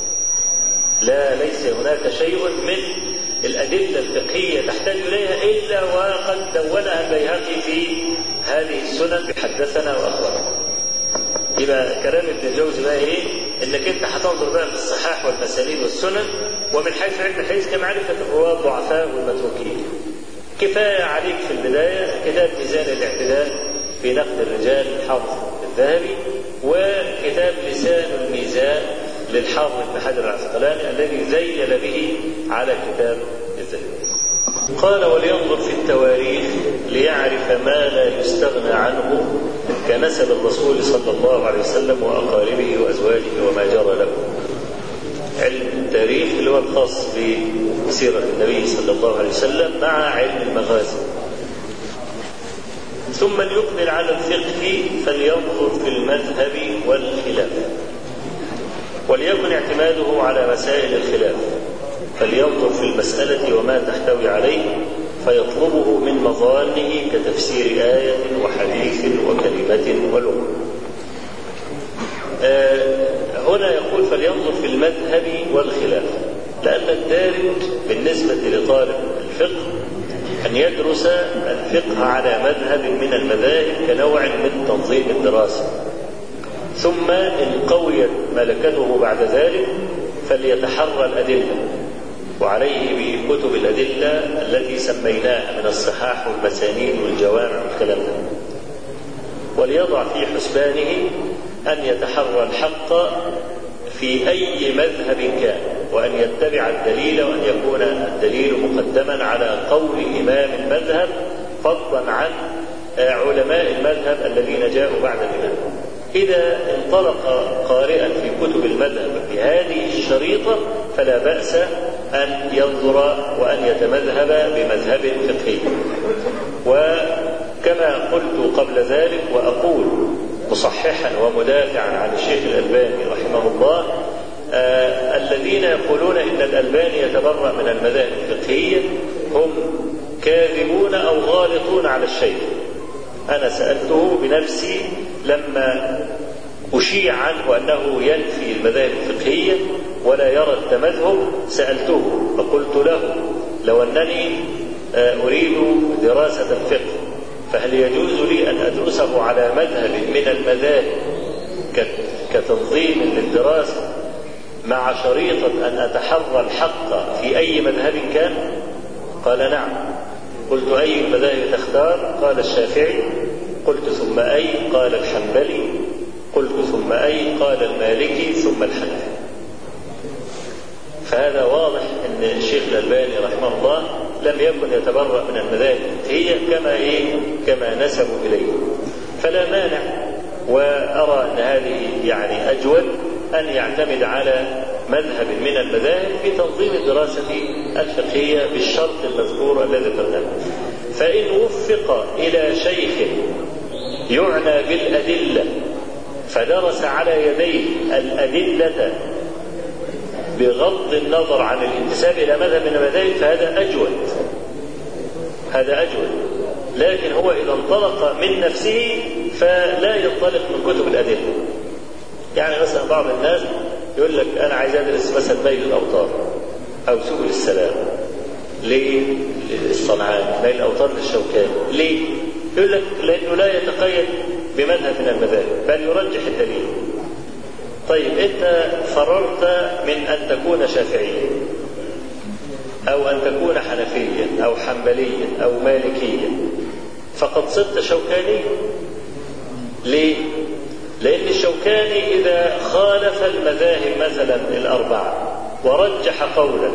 ليس هناك شيء من الأدلة الفقهية تحتاج إليها إلا وقد دونها البيهقي في هذه السنن بحدثنا وأخبرنا. يبقى كلام ابن الجوزي بقى إيه؟ إنك أنت هتنظر بقى في الصحاح والمسانيد والسنن، ومن حيث علم الحديث كمعرفة الرواة الضعفاء والمتروكين. كفاية عليك في البداية كتاب ميزان الاعتدال في نقد الرجال للحافظ الذهبي، وكتاب لسان الميزان للحافظ ابن حجر العسقلاني الذي زين به على كتاب الذهبي. قال: ولينظر في التواريخ ليعرف ما لا يستغنى عنه كنسب الرسول صلى الله عليه وسلم وأقاربه وأزواجه وما جرى له. علم التاريخ اللي هو الخاص بسيرة النبي صلى الله عليه وسلم مع علم المغازي. ثم ليقبل على الفقه فلينظر في المذهب والخلاف، وليكن اعتماده على مسائل الخلاف، فلينظر في المسألة وما تحتوي عليه فيطلبه من مظانه كتفسير آية وحديث وكلمة ولغة. هنا يقول فلينظر في المذهب والخلاف، لأن الدارج بالنسبة لطالب الفقه أن يدرس الفقه على مذهب من المذاهب كنوع من تنظيم الدراسة، ثم إن قويت ملكته بعد ذلك فليتحرى الأدلة، وعليه بكتب الأدلة التي سميناها من الصحاح والمسانيد والجوامع والكلام ده، وليضع في حسبانه أن يتحرى الحق في أي مذهب كان، وأن يتبع الدليل، وأن يكون الدليل مقدما على قول إمام المذهب فضلا عن علماء المذهب الذين جاءوا بعد الإمام. إذا انطلق قارئا في كتب المذهب بهذه الشريطة فلا بأس أن ينظر وأن يتمذهب بمذهب فقهي. وكما قلت قبل ذلك وأقول مصححا ومدافعا عن الشيخ الألباني رحمه الله، الذين يقولون إن الألباني يتبرأ من المذاهب الفقهية هم كاذبون أو غالطون على الشيخ. أنا سألته بنفسي لما أشيع عنه أنه ينفي المذاهب الفقهية ولا يرى التمذهب، سألته فقلت له لو أنني أريد دراسة الفقه فهل يجوز لي أن أدرسه على مذهب من المذاهب كتنظيم للدراسة مع شريطة أن أتحرى الحق في أي مذهب كان؟ قال نعم. قلت أي المذاهب تختار؟ قال الشافعي. قلت ثم أي؟ قال الحنبلي. قلت ثم أي؟ قال المالكي ثم الحنفي. فهذا واضح أن الشيخ الألباني رحمه الله لم يكن يتبرأ من المذاهب هي كما نسبوا إليه. فلا مانع، وأرى أن هذه يعني أجود أن يعتمد على مذهب من المذاهب في تنظيم الدراسة الفقهية بالشرط المذكور الذي ذكرناه. فإن وفق إلى شيخ يعنى بالأدلة فدرس على يديه الأدلة بغض النظر عن الانتساب إلى مذهب من المذاهب فهذا أجود. لكن هو إذا انطلق من نفسه فلا ينطلق من كتب الأدلة. يعني مثلا بعض الناس يقول لك أنا عايز أدرس مثلا ميل الأوتار أو سبل السلام. ليه؟ للصنعاني. ميل الأوتار للشوكاني. ليه؟ يقول لك لأنه لا يتقيد بمذهب من المذاهب بل يرجح الدليل. طيب أنت فررت من أن تكون شافعيا أو أن تكون حنفيا أو حنبليا أو مالكيا فقد صرت شوكاني. ليه؟ لأن الشوكاني إذا خالف المذاهب مثلا الأربعة ورجح قولا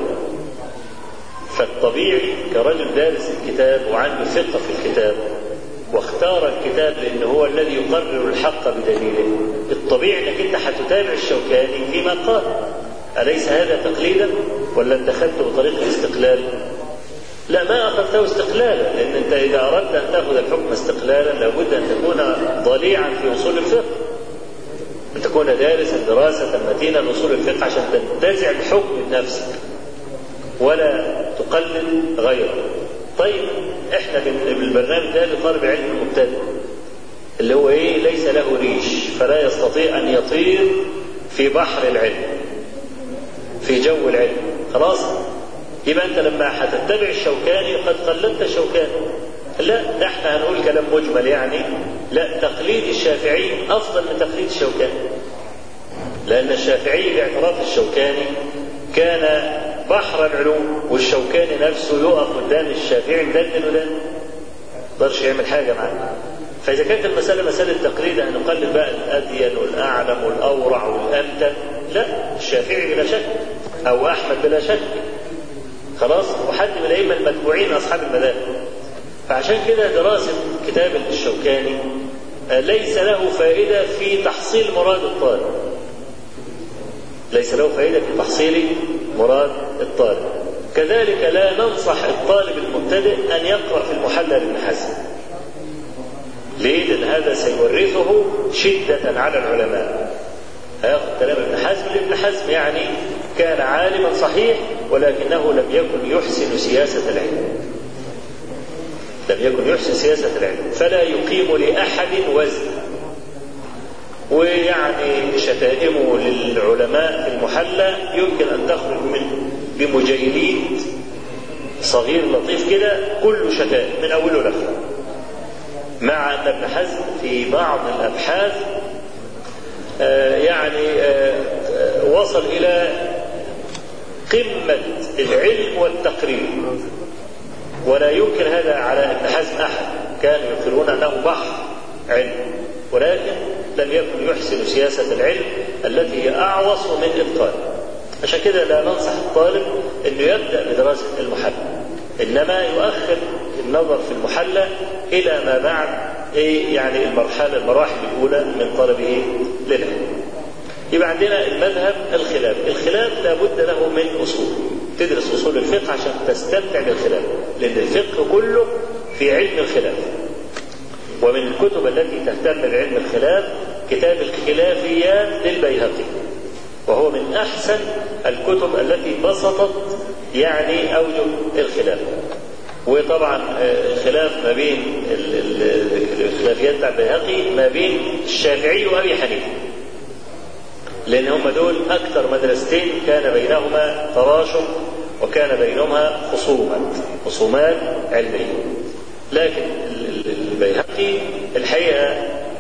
فالطبيعي كرجل دارس الكتاب وعنده ثقة في الكتاب واختار الكتاب لأنه هو الذي يقرر الحق بدليله، الطبيعي أنك أنت هتتابع الشوكاني فيما قال. أليس هذا تقليدا ولا انت أخذته بطريق الاستقلال؟ لا، ما أخذته استقلالا، لأن أنت إذا أردت أن تأخذ الحكم استقلالا لابد أن تكون ضليعا في أصول الفقه، أن تكون دارسا دراسة متينة لأصول الفقه عشان تنتزع الحكم بنفسك ولا تقلد غيره. طيب احنا بالبرنامج ده لطالب علم المبتدئ اللي هو ليس له ريش فلا يستطيع أن يطير في بحر العلم في جو العلم، خلاص يبقى أنت لما هتتبع الشوكاني قد قلدت الشوكاني. لا، ده احنا هنقول كلام مجمل يعني لا، تقليد الشافعي أفضل من تقليد الشوكاني، لأن الشافعي باعتراف الشوكاني كان بحر العلوم والشوكاني نفسه يقف قدام الشافعي مدلل ودلل ما يقدرش يعمل حاجة معاه. فإذا كانت المسألة مسألة تقليد هنقلد بقى الأدين والأعلم والأورع والأمتن، لا، الشافعي بلا شك أو أحمد بلا شك، خلاص، وحد من الأئمة المتبوعين أصحاب المذاهب. فعشان كده دراسة كتاب الشوكاني ليس له فائدة في تحصيل مراد الطالب، ليس له فائدة في تحصيل مراد الطالب. كذلك لا ننصح الطالب المبتدئ أن يقرأ في المحلى لابن حزم. ليه؟ لأن هذا سيورثه شدة على العلماء. هياخذ كلام ابن حزم، لابن حزم يعني كان عالما صحيح ولكنه لم يكن يحسن سياسة العلم، فلا يقيم لأحد وزن. ويعني شتائمه للعلماء في المحلى يمكن أن تخرج منه بمجيليد صغير لطيف كده كله شتائم من أوله لآخره، مع أن ابن حزم في بعض الأبحاث وصل إلى قمة العلم والتقرير، ولا يمكن هذا على ابن حزم أحد، كانوا يقولون أنه بحر علم، ولكن لم يكن يحسن سياسة العلم التي هي أعوص من إتقان. عشان كده لا ننصح الطالب أنه يبدأ بدراسة المحلى، إنما يؤخر النظر في المحلى إلى ما بعد يعني المراحل الأولى من طلبه للعلم. يبقى عندنا المذهب الخلاف لابد له من أصول، تدرس أصول الفقه عشان تستمتع بالخلاف، لأن الفقه كله في علم الخلاف. ومن الكتب التي تهتم بعلم الخلاف كتاب الخلافيات للبيهقي، وهو من أحسن الكتب التي بسطت يعني أوجه الخلاف. وطبعا الخلاف ما بين الخلافيات بتاع البيهقي ما بين الشافعي وأبي حنيفة، لأن هم دول أكثر مدرستين كان بينهما تراشم وكان بينهما خصومات علمية. لكن البيهقي الحقيقة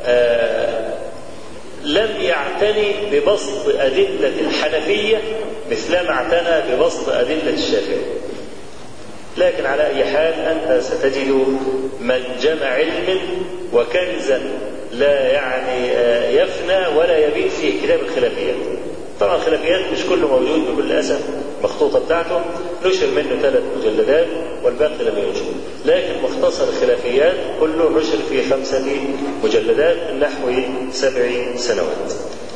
لم يعتني ببسط أدلة الحنفية مثلما اعتنى ببسط أدلة الشافعي. لكن على أي حال أنت ستجد منجم علم وكنزا لا يعني يفنى ولا يبيد فيه كتاب الخلافيات. طبعا الخلافيات مش كله موجود بكل أسف، مخطوطة بتاعته نشر منه 3 مجلدات والباقي لم ينشر، لكن مختصر الخلافيات كله نشر في 5 مجلدات من نحو 7 سنوات.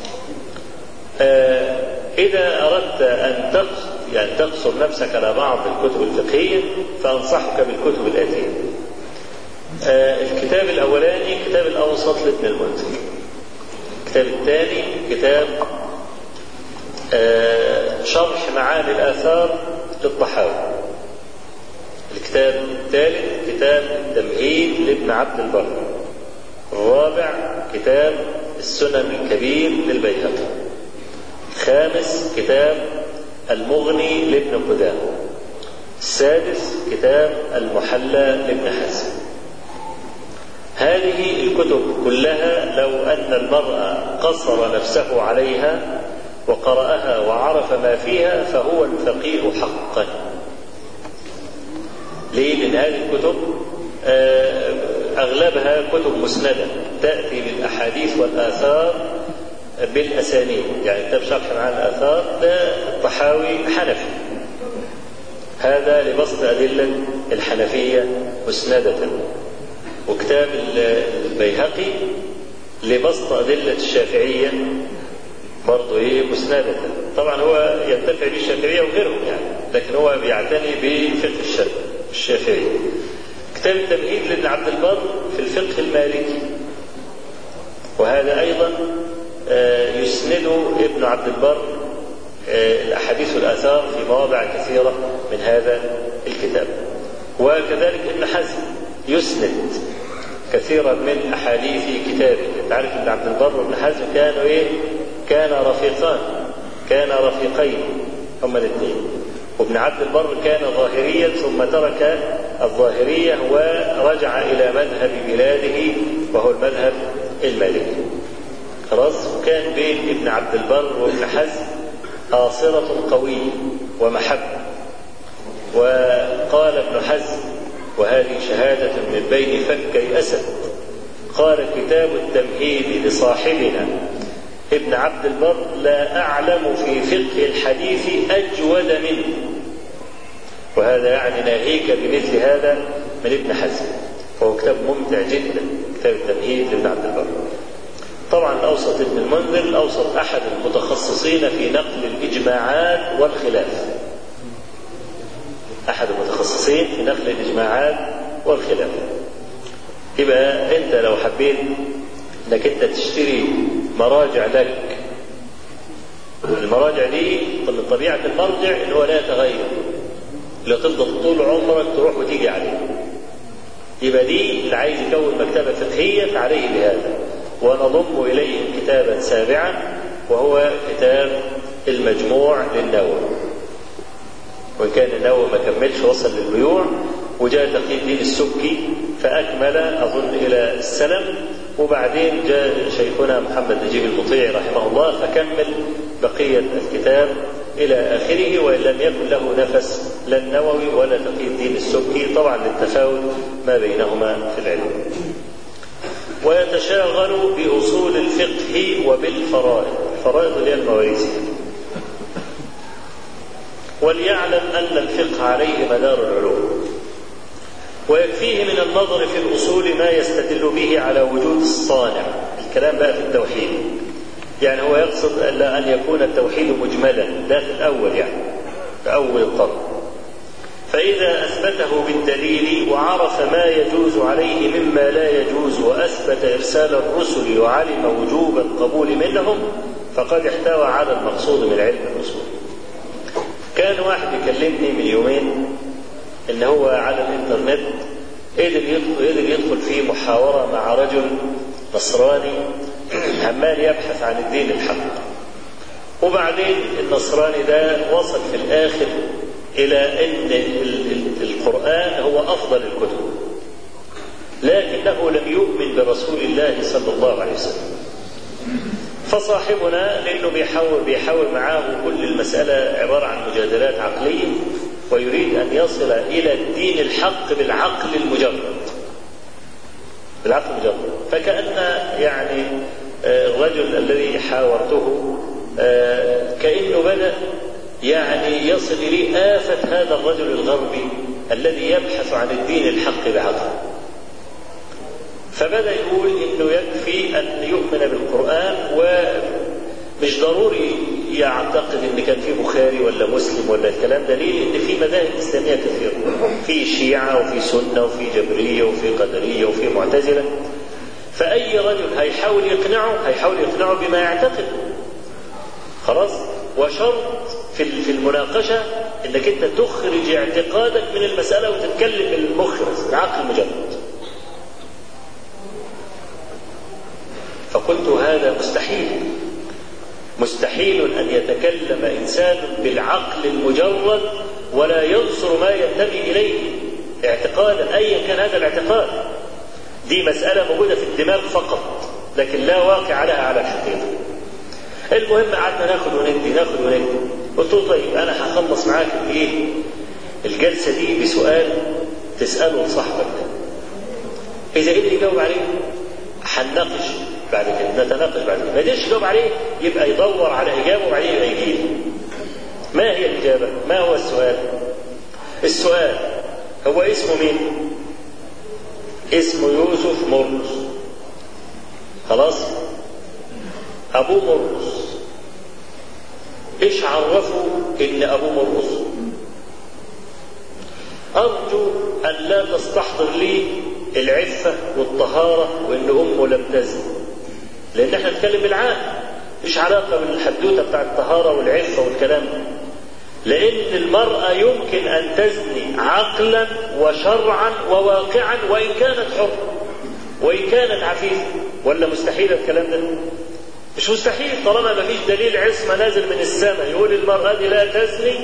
إذا أردت أن تقصر نفسك على بعض الكتب الفقهية فأنصحك بالكتب الآتية. الكتاب الأولاني كتاب الأوسط لابن المنذر. الكتاب الثاني كتاب شرح معاني الآثار للطحاوي. الكتاب الثالث كتاب التمهيد لابن عبد البر. الرابع كتاب السنن الكبير للبيهقي. الخامس كتاب المغني لابن قدامة. السادس كتاب المحلى لابن حزم. هذه الكتب كلها لو أن المرء قصر نفسه عليها وقرأها وعرف ما فيها فهو الفقيه حقا. ليه؟ لأن هذه الكتب أغلبها كتب مسندة تأتي بالأحاديث والآثار بالأسانيد. يعني كتاب شرح معاني الآثار ده الطحاوي حنفي، هذا لبسط أدلة الحنفية مسندة. وكتاب البيهقي لبسط أدلة الشافعية برضه مسندة. طبعا هو ينتفع بالشافعية وغيرهم يعني، لكن هو بيعتني بفقه الشافعي. كتاب التمهيد لابن عبد البر في الفقه المالكي، وهذا أيضا يسند ابن عبد البر الأحاديث والآثار في مواضع كثيرة من هذا الكتاب. وكذلك ابن حزم يسند كثيرا من أحاديث كتابه. تعرف ابن عبد البر وابن حزم كانوا كان رفيقين هما الاثنين. وابن عبد البر كان ظاهريا ثم ترك الظاهرية ورجع إلى مذهب بلاده وهو المذهب المالكي. خلاص. وكان بين ابن عبد البر وابن حزم آصرة قوية ومحبة. وقال ابن حزم وهذه شهادة من بين فكي أسد، قال كتاب التمهيد لصاحبنا ابن عبد البر لا أعلم في فقه الحديث أجود منه. وهذا يعني ناهيك بمثل هذا من ابن حزم، فهو كتاب ممتع جدا كتاب التمهيد لابن عبد البر. طبعا الأوسط ابن المنذر الأوسط أحد المتخصصين في نقل الإجماعات والخلاف، أحد المتخصصين في نقل الإجماعات والخلاف. يبقى أنت لو حبيت أنك أنت تشتري مراجع لك، المراجع دي من طبيعة المرجع إن هو لا يتغير، اللي تفضل طول عمرك تروح وتيجي عليه، يبقى دي اللي عايز يكون مكتبة فقهية فعليه بهذا. ونضم إليه كتابا سابعا وهو كتاب المجموع للنووي، وإن كان النووي ما كملش وصل للبيوع، وجاء تقي الدين السبكي فأكمل أظن إلى السلم، وبعدين جاء شيخنا محمد نجيب المطيع رحمه الله فكمل بقية الكتاب إلى آخره، وإن لم يكن له نفس لا النووي ولا تقي الدين السبكي، طبعا للتفاوت ما بينهما في العلم. ويتشاغل بأصول الفقه وبالفرائض، الفرائض هي المواريث. وليعلم أن الفقه عليه مدار العلوم، ويكفيه من النظر في الأصول ما يستدل به على وجود الصانع. الكلام بقى في التوحيد، يعني هو يقصد أن يكون التوحيد مجملا ده في الأول، يعني في أول القرن. فإذا أثبته بالدليل وعرف ما يجوز عليه مما لا يجوز وأثبت إرسال الرسل وعلم وجوب القبول منهم فقد احتوى على المقصود من علم الأصول. كان واحد يكلمني من يومين إن هو على الإنترنت قدر يدخل في محاورة مع رجل نصراني عمال يبحث عن الدين الحق، وبعدين النصراني ده وصل في الآخر إلى أن القرآن هو أفضل الكتب، لكنه لم يؤمن برسول الله صلى الله عليه وسلم. فصاحبنا لأنه بيحاول معاه كل المسألة عبارة عن مجادلات عقلية، ويريد أن يصل إلى الدين الحق بالعقل المجرد، بالعقل المجرد. فكأن يعني الرجل الذي حاورته كأنه بدأ يعني يصل إليه آفة هذا الرجل الغربي الذي يبحث عن الدين الحق بعقله. فبدأ يقول إنه يكفي أن يؤمن بالقرآن، ومش ضروري يعتقد إن كان في بخاري ولا مسلم ولا الكلام ده. ليه؟ لأن في مذاهب إسلامية كثيرة، في شيعة وفي سنة وفي جبرية وفي قدرية وفي معتزلة. فأي رجل هيحاول يقنعه بما يعتقد. خلاص. وشرط في المناقشة إنك أنت تخرج اعتقادك من المسألة وتتكلم بالمخ بس، العقل مجرد. فقلت هذا مستحيل أن يتكلم إنسان بالعقل المجرد ولا ينصر ما ينتمي إليه اعتقادا أيا كان هذا الاعتقاد. دي مسألة موجودة في الدماغ فقط، لكن لا واقع لها على الحقيقة. المهم قعدنا ناخد وندي. قلت له طيب أنا هخلص معاك الجلسة دي بسؤال تسأله لصاحبك، إذا قدر يجاوب عليه هنناقش بعد كده، نتناقش بعد كده. ما قدرش يجاوب عليه يبقى يدور على إجابة وبعدين يبقى يجيلي. ما هي الإجابة؟ ما هو السؤال؟ السؤال هو اسمه مين؟ اسمه يوسف مرقس. خلاص؟ أبوه مرقس. إيش عرفه إن أبوه مرقس؟ أرجو أن لا تستحضر لي العفة والطهارة وإن أمه لم تزن، لأن احنا نتكلم بالعقل، مش علاقة بالحدوتة بتاع الطهارة والعفة والكلام ده. لأن المرأة يمكن أن تزني عقلا وشرعا وواقعا وإن كانت حرة وإن كانت عفيفة. ولا مستحيل الكلام ده؟ مش مستحيل طالما ما فيش دليل عصمة نازل من السماء يقول المرأة دي لا تزني.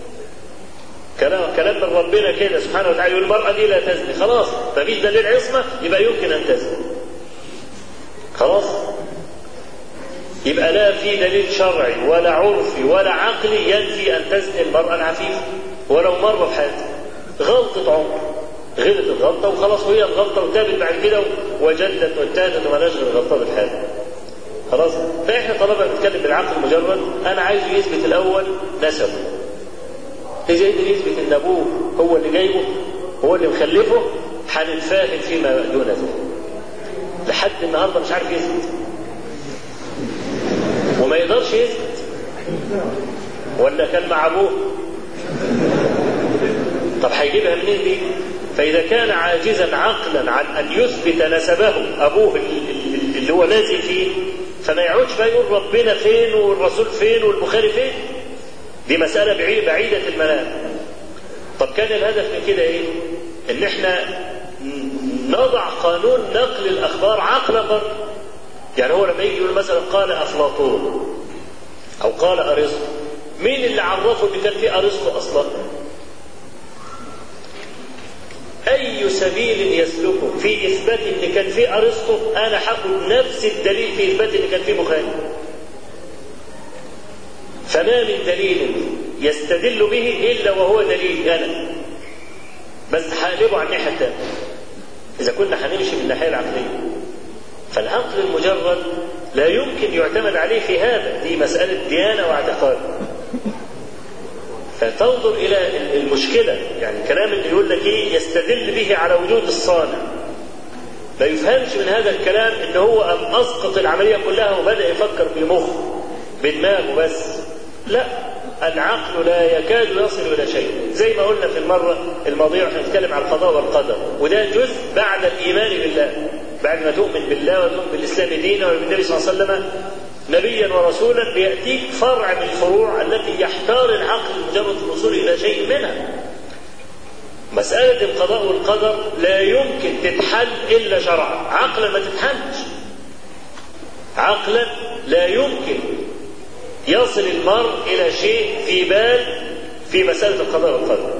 كلام من ربنا كده سبحانه وتعالى يقول المرأة دي لا تزني، خلاص ما فيش دليل عصمة يبقى يمكن أن تزني. خلاص. يبقى لا في دليل شرعي ولا عرفي ولا عقلي ينفي أن تزني المرأة العفيفة ولو مرة في حياتها. غلطة عمر، غلطت الغلطة وخلاص، وهي الغلطة وتابت بعد كده وجدت واتادت وما لهاش غير الغلطة في حياتها. خلاص. فإحنا طالما بنتكلم بالعقل المجرد، أنا عايز يثبت الأول نسبه. إذا قدر يثبت إن أبوه هو اللي جايبه هو اللي مخلفه هنتفاهم فيما دون ذلك. لحد النهارده مش عارف يثبت وما يقدرش يثبت، ولا كان مع أبوه. طب هيجيبها منين دي؟ فإذا كان عاجزا عقلا عن أن يثبت نسبه أبوه اللي هو لازم فيه، فما يعودش بقى يقول ربنا فين والرسول فين والبخاري فين. دي مسألة بعيدة المنام. طب كان الهدف من كده إيه؟ إن إحنا نضع قانون نقل الأخبار عقلا برضه. يعني هو لما يجي يقول مثلا قال أفلاطون أو قال أرسطو، مين اللي عرفه إن كان في أرسطو أصلا؟ أي سبيل يسلكه في إثبات إن كان في أرسطو؟ أنا هاخد نفس الدليل في إثبات إن كان في بخاري. فما من دليل يستدل به إلا وهو دليل أنا، بس هقلبه على الناحية الثانية إذا كنا هنمشي بالناحية العقلية. فالعقل المجرد لا يمكن يعتمد عليه في هذا، دي مسألة ديانة واعتقاد. فتنظر إلى المشكلة، يعني الكلام اللي يقول لك إيه يستدل به على وجود الصانع، ما يفهمش من هذا الكلام إن هو أسقط العملية كلها وبدأ يفكر بمخه بدماغه بس. لا، العقل لا يكاد يصل إلى شيء. زي ما قلنا في المرة الماضية واحنا نتكلم عن القضاء والقدر، وده جزء بعد الإيمان بالله. بعد ما تؤمن بالله وتؤمن بالإسلام دينا وبالنبي صلى الله عليه وسلم نبيا ورسولا، بيأتيك فرع من الفروع التي يحتار العقل مجرد الوصول إلى شيء منها. مسألة القضاء والقدر لا يمكن تتحل إلا شرعا، عقلا ما تتحلش. عقلا لا يمكن يصل المرء إلى شيء في بال في مسألة القضاء والقدر.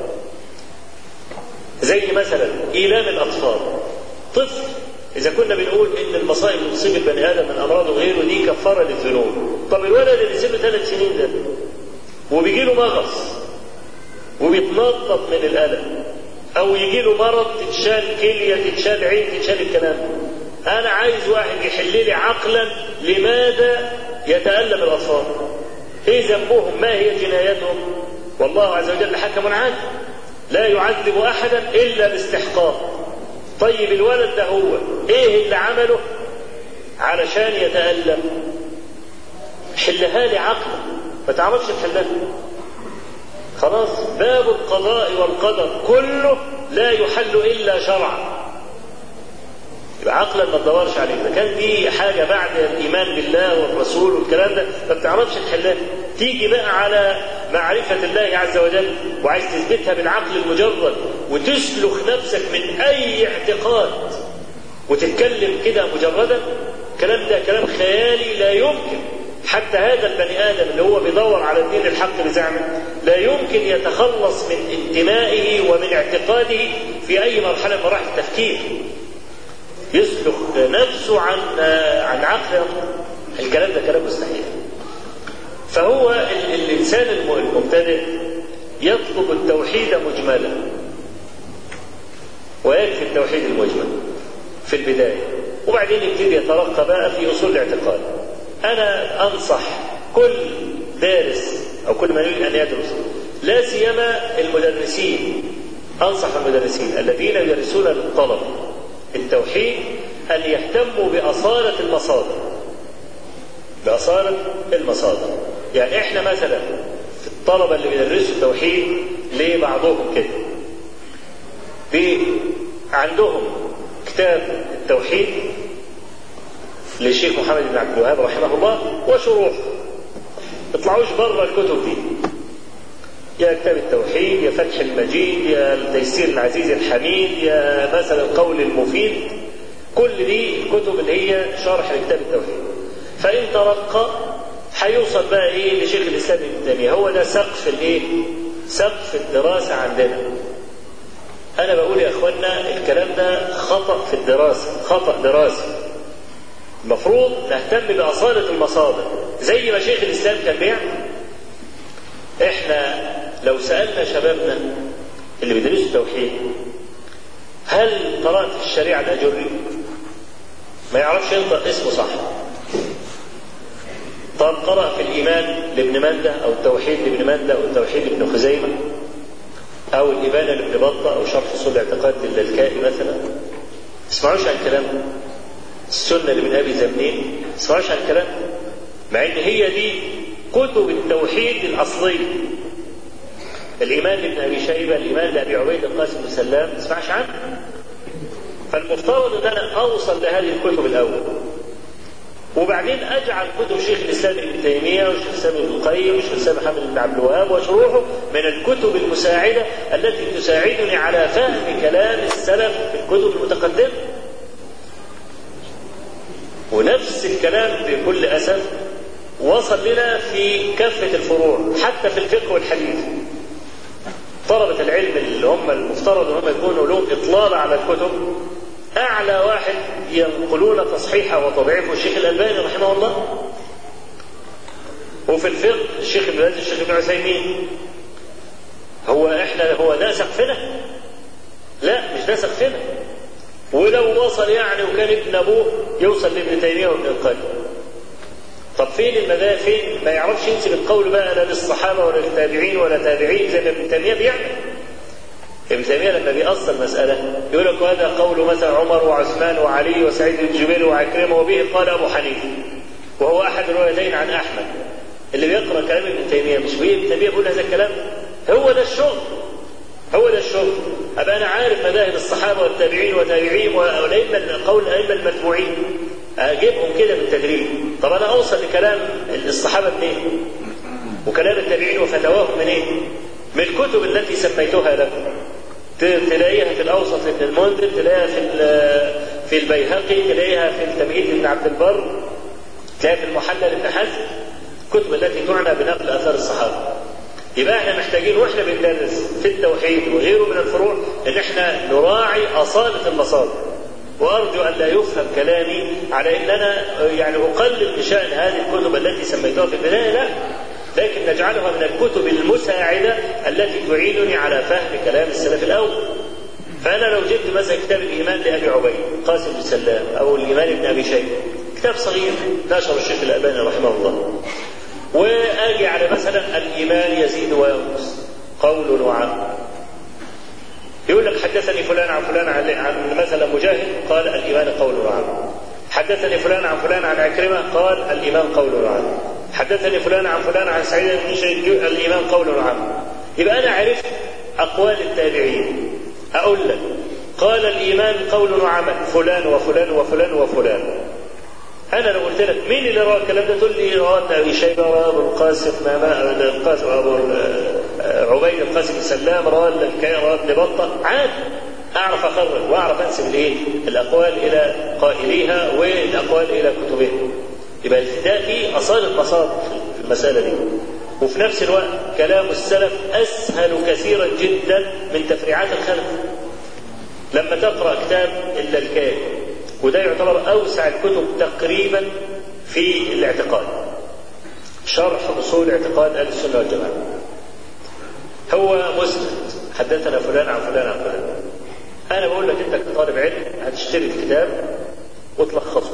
زي مثلا إيلام الأطفال. طفل إذا كنا بنقول إن المصائب اللي تصيب البني آدم من أمراض وغيره دي كفارة للذنوب، طب الولد اللي يصيب له 3 سنين ده وبيجي له مغص وبيتنطط من الألم، أو يجي له مرض تتشال كلية تتشال عين تتشال الكلام، أنا عايز واحد يحل لي عقلا لماذا يتألم الأطفال؟ إيه ذنبهم؟ ما هي جنايتهم؟ والله عز وجل حكم عادل. لا يعذب أحدا إلا باستحقاق. طيب الولد ده هو إيه اللي عمله علشان يتألم؟ حلها لي عقلا، ما تعرفش تحلها. خلاص باب القضاء والقدر كله لا يحل إلا شرعا. يبقى عقلا ما تدورش عليه. إذا كان دي حاجة بعد الإيمان بالله والرسول والكلام ده ما بتعرفش تحلها، تيجي بقى على معرفة الله عز وجل وعايز تثبتها بالعقل المجرد وتسلخ نفسك من أي اعتقاد وتتكلم كده مجردا، الكلام ده كلام خيالي لا يمكن. حتى هذا البني آدم اللي هو بيدور على الدين الحق بزعمه لا يمكن يتخلص من انتمائه ومن اعتقاده في أي مرحلة من مراحل التفكير. يسلخ نفسه عن عقله. الكلام ده كلام مستحيل. فهو الإنسان المبتدئ يطلب التوحيد مجملا، ويكفي التوحيد المجمل في البداية، وبعدين يبتدي يترقى بقى في أصول الاعتقاد. أنا أنصح كل دارس أو كل من يريد أن يدرس، لا سيما المدرسين، أنصح المدرسين الذين يدرسون للطلبة التوحيد أن يهتموا بأصالة المصادر. بأصالة المصادر. يعني إحنا مثلا في الطلبة اللي بيدرسوا التوحيد لبعضهم كده عندهم كتاب التوحيد للشيخ محمد بن عبد الوهاب رحمه الله وشروح. اطلعوش بره الكتب دي، يا كتاب التوحيد، يا فتح المجيد، يا التيسير العزيز الحميد، يا مثلا القول المفيد، كل دي الكتب اللي هي شرح لكتاب التوحيد. فإن ترقى هيوصل بقى ايه لشيخ الإسلام ابن تيمية. هو ده سقف الايه؟ سقف الدراسة عندنا. أنا بقول يا إخوانا الكلام ده خطأ في الدراسة، خطأ دراسي. المفروض نهتم بأصالة المصادر زي ما شيخ الإسلام كان بيعمل. إحنا لو سألنا شبابنا اللي بيدرسوا التوحيد هل قرأت في الشريعة الأجري؟ ما يعرفش ينطق اسمه صح. طب قرأ في الإيمان لابن مندة أو التوحيد لابن مندة أو التوحيد لابن خزيمة أو الإبانة لابن بطة أو شرح أصول الاعتقاد للكائي مثلا؟ اسمعوش عن كلام السنة لابن أبي زمنين، اسمعوش عن كلام، مع إن هي دي كتب التوحيد الأصلية. الإيمان لابن أبي شيبة، الإيمان لأبي عبيد القاسم بن سلام، ما تسمعش عنه. فالمفترض أن أنا أوصل لهذه الكتب الأول، وبعدين أجعل كتب شيخ الإسلام ابن تيمية وشيخ الإسلام ابن القيم وشيخ الإسلام محمد بن عبد الوهاب وشروحه من الكتب المساعدة التي تساعدني على فهم كلام السلف في الكتب المتقدمة. ونفس الكلام بكل أسف وصل لنا في كافة الفروع، حتى في الفقه والحديث. طلبة العلم اللي هم المفترض ان هم يكونوا لهم إطلال على الكتب، أعلى واحد ينقلون تصحيحه وتضعيفه الشيخ الألباني رحمه الله، وفي الفقه الشيخ ابن باز الشيخ ابن عثيمين. هو ده سقفنا؟ لا، مش ده سقفنا. ولو وصل يعني وكان ابن أبوه يوصل لابن تيمية وابن القيم. طب فين المذاهب؟ فين ما يعرفش ينسب القول بقى لا للصحابة ولا للتابعين ولا تابعين زي ما ابن تيمية بيعمل. ابن تيمية لما بيأصل مسألة يقول لك هذا قول مثلا عمر وعثمان وعلي وسعيد بن جبير وعكرمة وبه قال أبو حنيفة، وهو أحد الروايتين عن أحمد. اللي بيقرأ كلام ابن تيمية مش ابن تيمية بيقول هذا الكلام؟ هو ده الشغل، هو ده الشغل. أبقى أنا عارف مذاهب الصحابة والتابعين وتابعين والأئمة قول الأئمة المتبوعين، أجيبهم كده بالتدريج. طب أنا أوصل لكلام الصحابة منين؟ وكلام التابعين وفتواهم منين؟ من الكتب التي سميتها لكم. تلاقيها في الأوسط لابن المنذر، تلاقيها في البيهقي، تلاقيها في التمهيد لابن عبد البر، تلاقيها في المحلى لابن حزم، الكتب التي تعنى بنقل آثار الصحابة. يبقى احنا محتاجين واحنا بندرس في التوحيد وغيره من الفروع ان احنا نراعي أصالة المصادر. وأرجو أن لا يفهم كلامي على أن أنا يعني أقلل بشأن هذه الكتب التي سميتها في البداية، لا، لكن نجعلها من الكتب المساعدة التي تعينني على فهم كلام السلف الأول. فأنا لو جبت مثلا كتاب الإيمان لأبي عبيد قاسم بن سلام أو الإيمان لابن أبي شيبة، كتاب صغير نشر الشيخ الألباني رحمه الله، وأجي على مثلا الإيمان يزيد وينقص قول وعمل، يقول لك حدثني فلان عن فلان عن مثلا مجاهد قال الإيمان قول وعمل. حدثني فلان عن فلان عن عكرمة قال الإيمان قول وعمل. حدثني فلان عن فلان عن سعيد بن المسيب الإيمان قول وعمل. يبقى أنا عرفت أقوال التابعين. أقول لك قال الإيمان قول وعمل فلان وفلان وفلان وفلان. أنا لو قلت لك مين اللي روى الكلام ده تقول لي رواه ابن أبي شيبة، رواه أبو القاسم أبو عبيد القاسم السلام، رواه الكائن، رواه ابن بطة، عادي أعرف أخرج وأعرف أنسب الأقوال إلى قائليها والأقوال إلى كتبها. يبقى ده في أصالة مصادر في المسألة دي. وفي نفس الوقت كلام السلف أسهل كثيرا جدا من تفريعات الخلف. لما تقرأ كتاب اللالكائي، وده يعتبر أوسع الكتب تقريبا في الاعتقاد، شرح أصول اعتقاد أهل السنة والجماعة، هو مسند حدثنا فلان عن فلان عن فلان. أنا بقول لك أنت كطالب علم هتشتري الكتاب وتلخصه،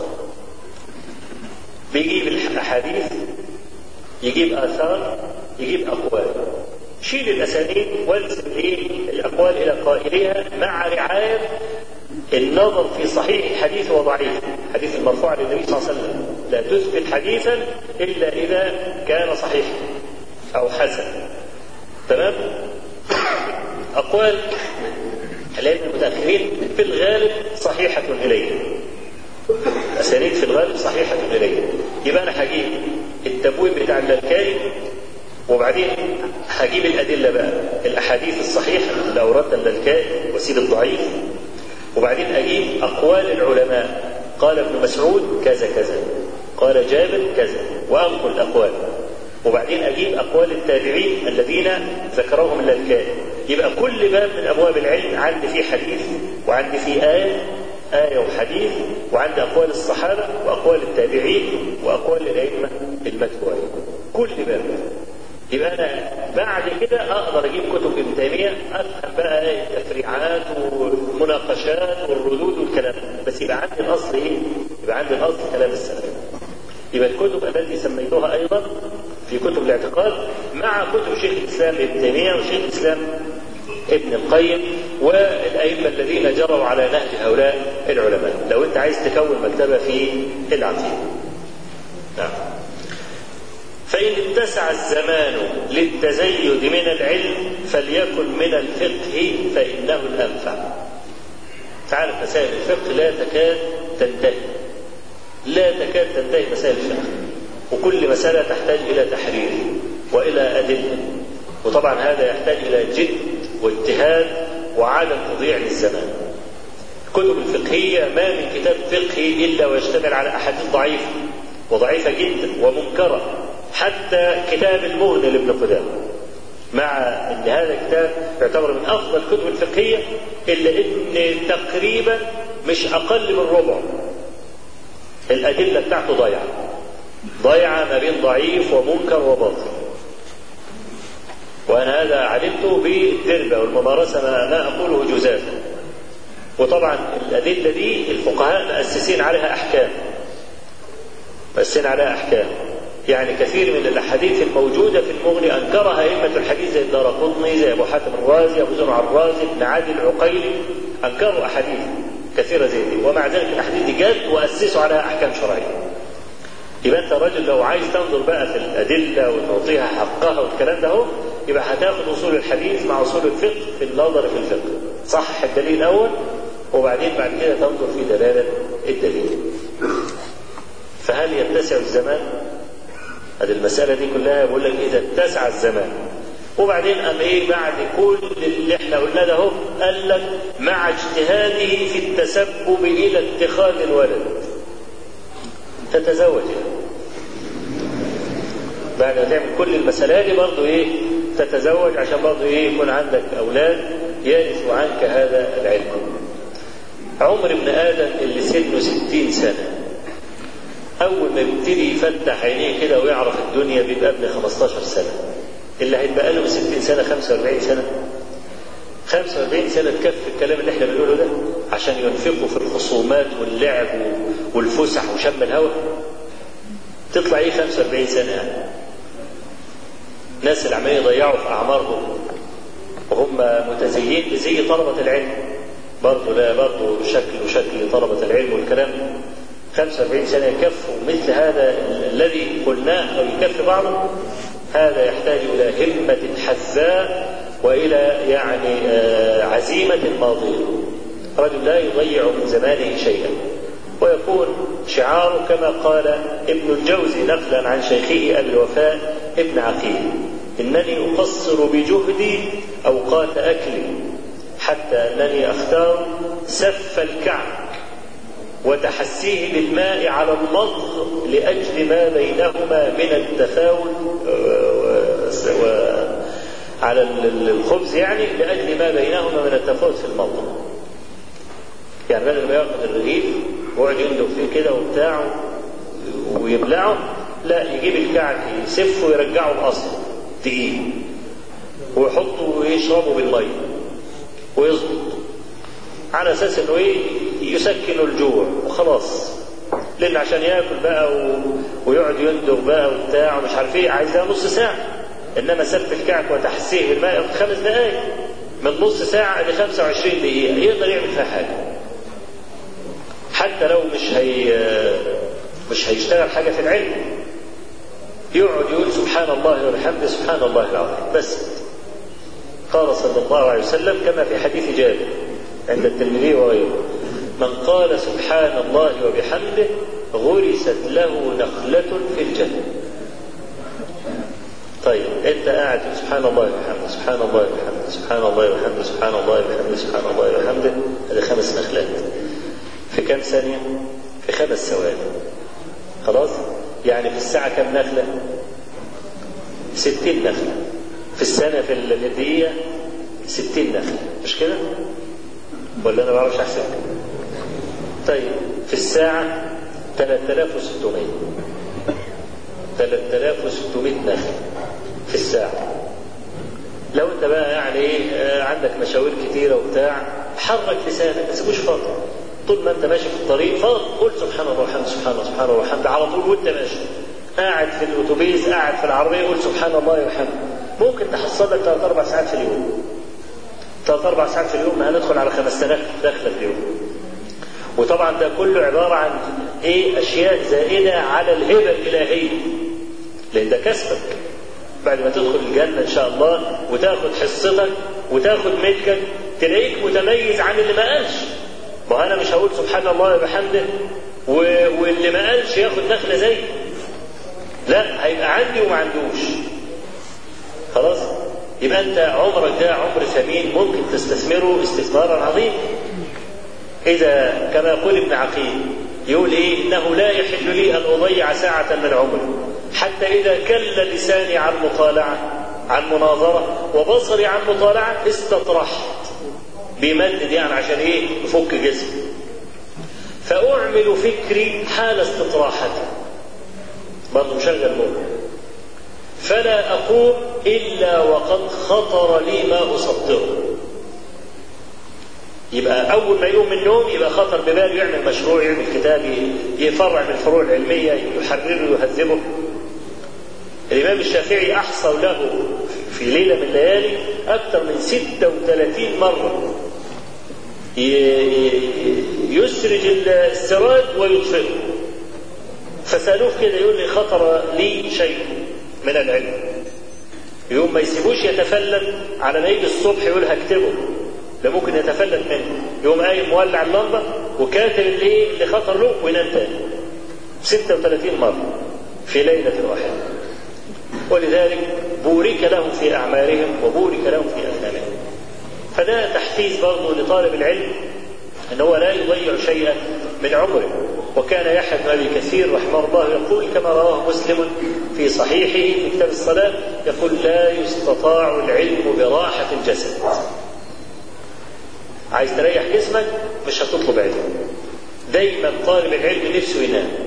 بيجيب الأحاديث، يجيب آثار، يجيب أقوال، شيل الأسانيد وانسب الأقوال إلى قائلها مع رعاية النظر في صحيح الحديث وضعيف. حديث المرفوع للنبي صلى الله عليه وسلم لا تثبت حديثا إلا إذا كان صحيحا أو حسن. تمام؟ أقوال العلم المتأخرين في الغالب صحيحة إليه، أسانيد في الغالب صحيحة إليه. يبقى أنا هجيب التبويب بتاع اللالكائي، وبعدين هجيب الأدلة بقى، الأحاديث الصحيحة اللي أوردها اللالكائي وسيل الضعيف، وبعدين أجيب أقوال العلماء، قال ابن مسعود كذا كذا، قال جابر كذا، وأنقل الأقوال، وبعدين أجيب أقوال التابعين الذين ذكرهم اللالكائي. يبقى كل باب من أبواب العلم عندي فيه حديث، وعندي فيه آية وحديث، وعندي أقوال الصحابة وأقوال التابعين وأقوال الأئمة المتبوعين، كل باب. يبقى أنا بعد كده أقدر أجيب كتب ابن تيمية أفهم بقى التفريعات والمناقشات والردود والكلام، بس يبقى عندي الأصل إيه؟ يبقى عندي الأصل كلام السلف. يبقى الكتب التي سميتها أيضا في كتب الاعتقاد مع كتب شيخ الإسلام ابن تيمية وشيخ الإسلام ابن القيم والأئمة الذين جروا على نهج هؤلاء العلماء، لو أنت عايز تكون مكتبة في العقيدة. نعم. فإن اتسع الزمان للتزيد من العلم فليكن من الفقه فإنه الأنفع. تعرف مسائل الفقه لا تكاد تنتهي مسائل الفقه، وكل مسألة تحتاج إلى تحرير وإلى أدلة، وطبعا هذا يحتاج إلى جد واجتهاد وعدم تضييع للزمان. الكتب الفقهية ما من كتاب فقهي إلا ويشتمل على أحاديث ضعيفة وضعيفة جدا ومنكرة، حتى كتاب المغني لابن قدامة، مع أن هذا الكتاب يعتبر من أفضل الكتب الفقهية، إلا أن تقريبا مش أقل من ربع الأدلة بتاعته ضايعة ما بين ضعيف ومنكر وباطل. وأنا هذا علمته بالتربة والممارسة، ما أقوله جزافا. وطبعا الأدلة دي الفقهاء مؤسسين عليها أحكام، يعني كثير من الأحاديث الموجودة في المغني أنكرها أئمة الحديث زي الدارقطني، زي أبو حاتم الرازي، أبو زرع الرازي، ابن عادل العقيلي، أنكروا أحاديث كثيرة زي دي، ومع ذلك الأحاديث دي جت وأسسوا عليها أحكام شرعية. يبقى أنت رجل لو عايز تنظر بقى في الأدلة وتعطيها حقها والكلام ده، يبقى هتاخد أصول الحديث مع أصول الفقه في النظر في الفقه، صح الدليل الأول، وبعدين بعد كده تنظر في دلالة الدليل. فهل يتسع الزمان؟ هذه المسألة دي كلها بقول لك إذا اتسع الزمان. وبعدين بعد كل اللي احنا قلنا ده قال لك مع اجتهاده في التسبب إلى اتخاذ الولد، تتزوج بعد ما تعمل كل المسألة دي برضه تتزوج عشان برضه يكون عندك أولاد يرثوا عنك هذا العلم. عمر ابن آدم اللي سنه 60 سنة أول ما يبتدي يفتح عينيه كده ويعرف الدنيا بيبقى ابن 15 سنة، اللي هيبقى له 60 سنة 45 سنة 45 سنة تكفي الكلام اللي احنا بنقوله ده عشان ينفقوا في الخصومات واللعب والفسح وشم الهواء؟ تطلع 45 سنة يعني. ناس اللي عمالين يضيعوا في أعمارهم وهم متزيين بزي طلبة العلم برضه، لا برضه شكل طلبة العلم والكلام. 45 سنة يكفوا مثل هذا الذي قلناه أو يكفي بعضه؟ هذا يحتاج إلى همة حذاء وإلى يعني عزيمة ماضية. رجل لا يضيع من زمانه شيئا، ويكون شعاره كما قال ابن الجوزي نقلا عن شيخه أبي الوفاء ابن عقيل: إنني أقصر بجهدي أوقات أكلي حتى أنني أختار سف الكعك وتحسيه بالماء على المضغ لأجل ما بينهما من التفاوت على الخبز، يعني لأجل ما بينهما من التفاوت في المضغ. يعني بدل ما ياخذ الرغيف ويقعد يندق فيه كده وبتاع ويبلعه، لا، يجيب الكعك يسفه ويرجعه الأصل دقيق ويحطه ويشربه بالمية ويظبط على أساس إنه يسكن الجوع وخلاص. لأن عشان ياكل بقى ويقعد يندق بقى وبتاع ومش عارف ايه عايزها نص ساعة، إنما سف الكعك وتحسيه بالماء 5 دقائق، من نص ساعة ل 25 دقيقة يقدر يعمل فيها حاجة. حتى لو مش هيشتغل حاجة في العلم، يقعد يقول سبحان الله وبحمده سبحان الله العظيم بس. قال صلى الله عليه وسلم كما في حديث جابر عند الترمذي وغيره: من قال سبحان الله وبحمده غرست له نخلة في الجنة. طيب انت قاعد سبحان الله وبحمده سبحان الله وبحمده سبحان الله وبحمده سبحان الله وبحمده سبحان الله وبحمده، هذه 5 نخلات في كم ثانية؟ في 5 ثواني. خلاص؟ يعني في الساعة كم نخلة؟ 60 نخلة. في السنة في الدقيقة 60 نخلة، مش كده؟ ولا أنا ما بعرفش أحسب؟ طيب في الساعة 3600 نخلة في الساعة. لو أنت بقى يعني عندك مشاوير كتيرة وبتاع، حرك لسانك ما تسيبوش فاضي. طول ما أنت ماشي في الطريق فاضي قول سبحان الله والحمد سبحان الله سبحان الله والحمد على طول وأنت ماشي. قاعد في الأتوبيس قاعد في العربية قول سبحان الله والحمد. ممكن تحصل لك 3-4 ساعات في اليوم. 3-4 ساعات في اليوم هندخل على 5000 دخلة في اليوم. وطبعا ده كله عبارة عن أشياء زائدة على الهبة الإلهية، لأن ده كسبك بعد ما تدخل الجنة إن شاء الله وتاخد حصتك وتاخد ملكك، تلاقيك متميز عن اللي ما قالش. وأنا مش هقول سبحان الله وبحمده واللي ما قالش ياخد نخلة زي، لا، هيبقى عندي وما عندوش. خلاص؟ يبقى أنت عمرك ده عمر ثمين ممكن تستثمره استثمارا عظيما. إذا كما يقول ابن عقيل يقول إنه لا يحل لي أن أضيع ساعة من عمري حتى إذا كل لساني عن مطالعة عن مناظرة وبصري عن مطالعة استطرحت، بيمدد يعني عشان يفك جسمي، فأعمل فكري حال استطراحتي، برضه مشغل مخي، فلا أقوم إلا وقد خطر لي ما أسطره. يبقى أول ما يقوم من النوم يبقى خطر بباله يعمل مشروع، يعمل كتاب، يفرع من الفروع العلمية، يحرره ويهذبه. الإمام الشافعي أحصى له في ليلة من الليالي أكثر من 36 مرة يسرج السراج ويطفئه. فسألوه كده يقول لي خطر لي شيء من العلم، يوم ما يسيبوش يتفلت على ما يجي الصبح يقول هكتبه، ده ممكن يتفلت منه، يوم قايم مولع اللمبة وكاتب اللي خطر له وينام تاني 36 مرة في ليلة واحدة. ولذلك بورك لهم في أعمارهم وبورك لهم في أثنانهم. فده تحفيز برضه لطالب العلم أنه هو لا يضيع شيئا من عمره. وكان يحيى بن أبي كثير رحمه الله يقول كما رواه مسلم في صحيحه في كتاب الصلاة، يقول لا يستطاع العلم براحة الجسد. عايز تريح جسمك مش هتطلب علم. دايما طالب العلم نفسه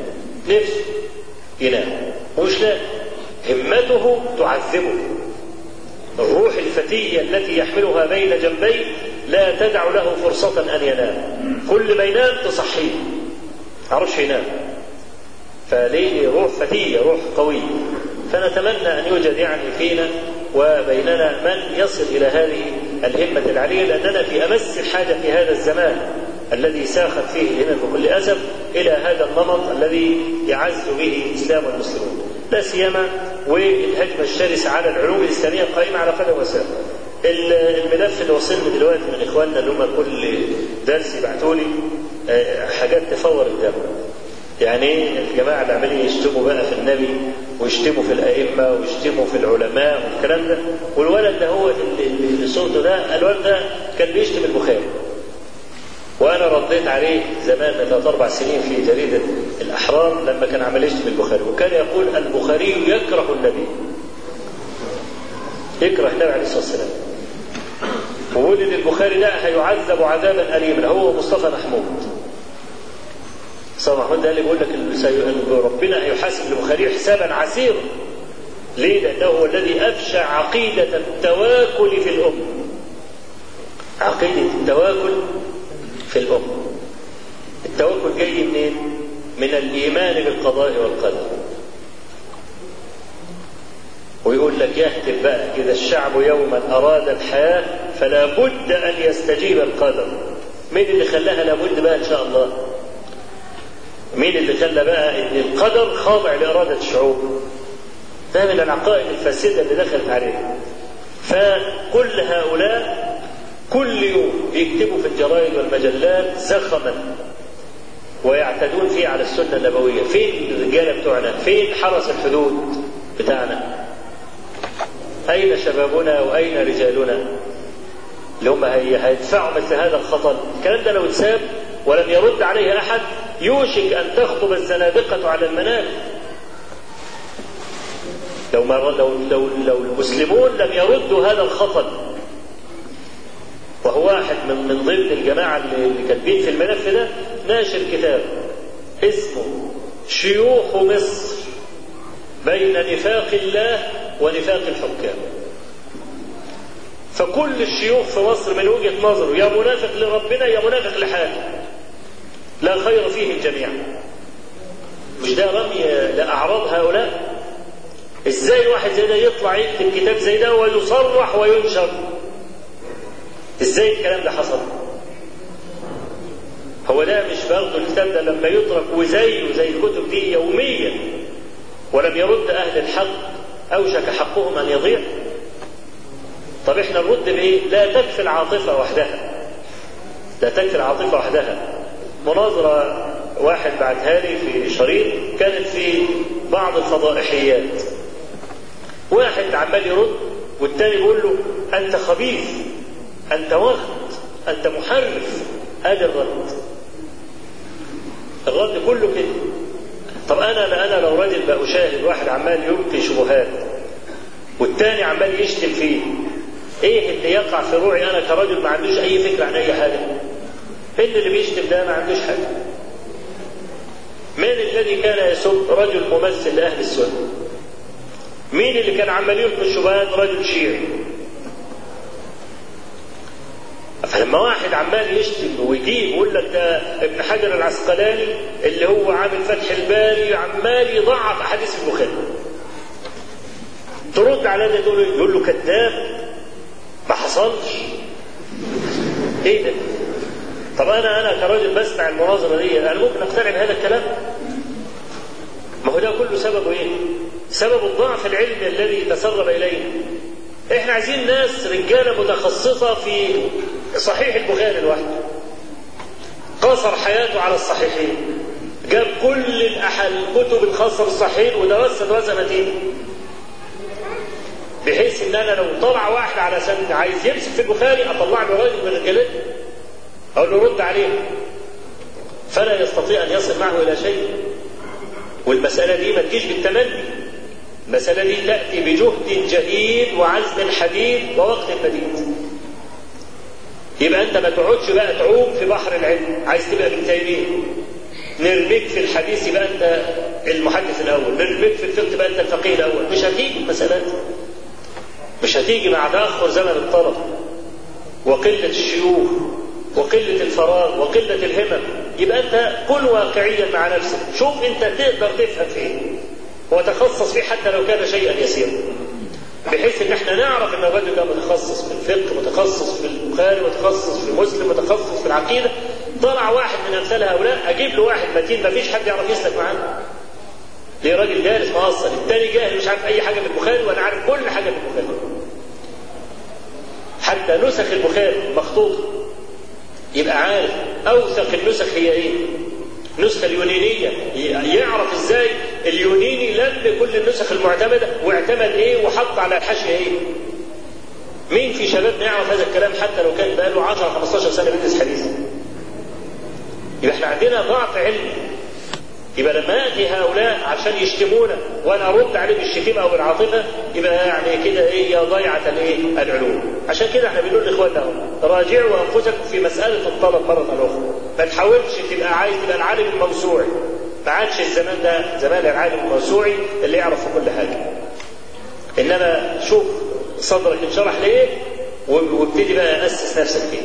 ينام ومش لا، همته تعذبه. الروح الفتية التي يحملها بين جنبيه لا تدع له فرصة أن ينام، كل ما ينام تصحيه عرفش ينام. فليه روح فتية، روح قوية. فنتمنى أن يوجد يعني فينا وبيننا من يصل إلى هذه الهمة العالية، لأننا في أمس الحاجة في هذا الزمان الذي ساخت فيه الهمم بكل أسف إلى هذا النمط الذي يعز به الإسلام والمسلمون، لا سيما والهجمة الشرسة على العلوم الإسلامية القائمة على قدم وساق. الملف اللي وصلني دلوقتي من إخواننا اللي هم كل درس يبعتوا لي حاجات تفور الدم. يعني الجماعة اللي عمالين يشتموا بقى في النبي ويشتموا في الأئمة ويشتموا في العلماء والكلام ده، والولد ده هو اللي صورته ده، الولد ده كان بيشتم البخاري، وأنا رديت عليه زمان من 3-4 سنين في جريدة الأحرار لما كان عمال يشتم البخاري، وكان يقول البخاري يكره النبي، يكره النبي عليه الصلاة والسلام، ويقول إن البخاري ده هيعذب عذابا أليما، هو مصطفى محمود. مصطفى محمود ده اللي بيقول لك ربنا هيحاسب البخاري حسابا عسيرا. ليه؟ لأنه هو الذي أفشى عقيدة التواكل في الأمة. عقيدة التواكل في الأمة. التواكل جاي منين؟ من الإيمان بالقضاء والقدر. ويقول لك يهتف بقى إذا الشعب يوما أراد الحياة فلا بد أن يستجيب القدر. مين اللي خلاها لابد بقى إن شاء الله؟ مين اللي خلى بقى إن القدر خاضع لإرادة الشعوب؟ ده من العقائد الفاسدة اللي دخلت عليه. فكل هؤلاء كل يوم بيكتبوا في الجرائد والمجلات زخما ويعتدون فيه على السنة النبوية. فين الرجالة بتوعنا؟ فين حرس الحدود بتاعنا؟ أين شبابنا وأين رجالنا اللي هم هيدفعوا مثل هذا الخطر؟ الكلام ده لو اتساب ولم يرد عليه أحد يوشك أن تخطب الزنادقة على المنابر. لو المسلمون لم يردوا هذا الخطر، وهو واحد من ضمن الجماعة اللي كاتبين في الملف ده ناشر كتاب اسمه شيوخ مصر بين نفاق الله ونفاق الحكام. فكل الشيوخ في مصر من وجهة نظره يا منافق لربنا يا منافق لحاله، لا خير فيه الجميع. مش ده رمي لأعراض هؤلاء؟ ازاي الواحد زي ده يطلع يكتب كتاب زي ده ويصرح وينشر؟ ازاي الكلام ده حصل؟ هو ده مش برضه الكتاب ده لما يترك وزيه زي الكتب دي يوميا ولم يرد أهل الحق أوشك حقهم أن يضيع؟ طب احنا نرد بإيه؟ لا تكفي العاطفة وحدها، لا تكفي العاطفة وحدها. مناظرة واحد بعتها لي في شريط كانت في بعض الفضائحيات، واحد عمال يرد والتاني بيقول له أنت خبيث، أنت وغد، أنت محرف. هذا الرد كله كده. طب أنا لو راجل بقى أشاهد واحد عمال يلقي شبهات والتاني عمال يشتم فيه، إيه اللي يقع في روعي أنا كرجل ما عندوش أي فكرة عن أي حاجة؟ اللي بيشتم ده ما عندوش حاجة. من الذي كان يسب رجل ممثل لأهل السنة؟ مين اللي كان عمال يلقي الشبهات؟ رجل شيعي. فلما واحد عمال يشتم ويجيب يقول لك ده ابن حجر العسقلاني اللي هو عامل فتح الباري عمال يضعف احاديث البخاري، ترد على ده يقول له كذاب ما حصلش. ايه ده؟ طب انا كراجل بسمع المناظره دي انا ممكن اقتنع بهذا الكلام؟ ما هو ده كله سببه ايه؟ سبب الضعف العلمي الذي تسرب اليه. احنا عايزين ناس رجاله متخصصه في صحيح البخاري لوحده، قصر حياته على الصحيحين، جاب كل الكتب الخاصه بالصحيحين ودرسها دراسه متينه، بحيث ان انا لو طلع واحد على سند عايز يمسك في البخاري اطلع له راجل من رجالته اقول له رد عليه، فلا يستطيع ان يصل معه الى شيء. والمساله دي ما تجيش بالتمني، المساله دي تاتي بجهد جهيد وعزم حديد ووقت مديد. يبقى انت ما تقعدش بقى تعوم في بحر العلم، عايز تبقى ابن تيميه نرميك في الحديث يبقى انت المحدث الاول، نرميك في الفقه يبقى انت الفقيه الاول. مش هتيجي المسالات، مش هتيجي مع تاخر زمن الطلب وقله الشيوخ وقله الفراغ وقله الهمم. يبقى انت كن واقعيا مع نفسك، شوف انت تقدر تفهم فيه وتخصص فيه حتى لو كان شيئا يسيرا. بحيث ان احنا نعرف ان الرجل ده متخصص في الفقه، متخصص في البخاري، متخصص في مسلم، متخصص في العقيده. طلع واحد من امثال هؤلاء، اجيب له واحد متين ما فيش حد يعرف يسلك معاه. ليه؟ راجل دارس مقصر، الثاني جاهل مش عارف اي حاجه في البخاري وانا عارف كل حاجه في البخاري. حتى نسخ البخاري مخطوطه يبقى عارف اوثق النسخ هي ايه؟ النسخه اليونانيه، يعرف ازاي اليوناني لم كل النسخ المعتمده واعتمد ايه وحط على الحاشيه ايه. مين في شبابنا يعرف هذا الكلام حتى لو كان بقاله 10 15 سنه بيدرس حديث؟ يبقى احنا عندنا ضعف علمي. يبقى لما ياتي هؤلاء عشان يشتمونا وانا ارد عليه بالشتيمه او بالعاطفه يبقى يعني كده ايه يا ضيعه الايه؟ العلوم. عشان كده احنا بنقول لاخواننا راجعوا انفسكم في مساله الطلب مره اخرى. ما تحاولش تبقى عايز تبقى العالم الموسوعي. ما عادش الزمان ده زمان العالم الموسوعي اللي يعرف في كل حاجه. انما شوف صدرك انشرح ليه وابتدي بقى اسس نفسك فيه.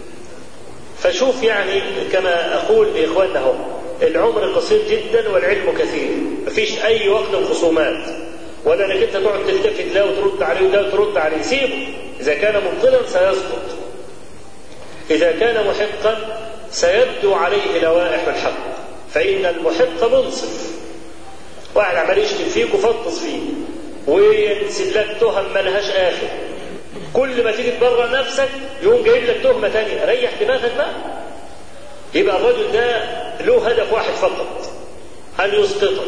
فشوف يعني كما اقول لاخواننا هم العمر قصير جدا والعلم كثير. مفيش اي وقت الخصومات ولا انك انت تقعد تلتفت له وترد عليه وده وترد عليه. سيبه. اذا كان مبطلا سيسقط. اذا كان محقا سيبدو عليه لوائح الحق. فان المحق منصف. واحد عمال يشتم فيك وفطس فيك وينسب لك تهم ملهاش اخر. كل ما تيجي تبرر نفسك يقوم جايب لك تهمه ثانيه. ريح دماغك بقى. يبقى الرجل ده له هدف واحد فقط، أن يسقطك،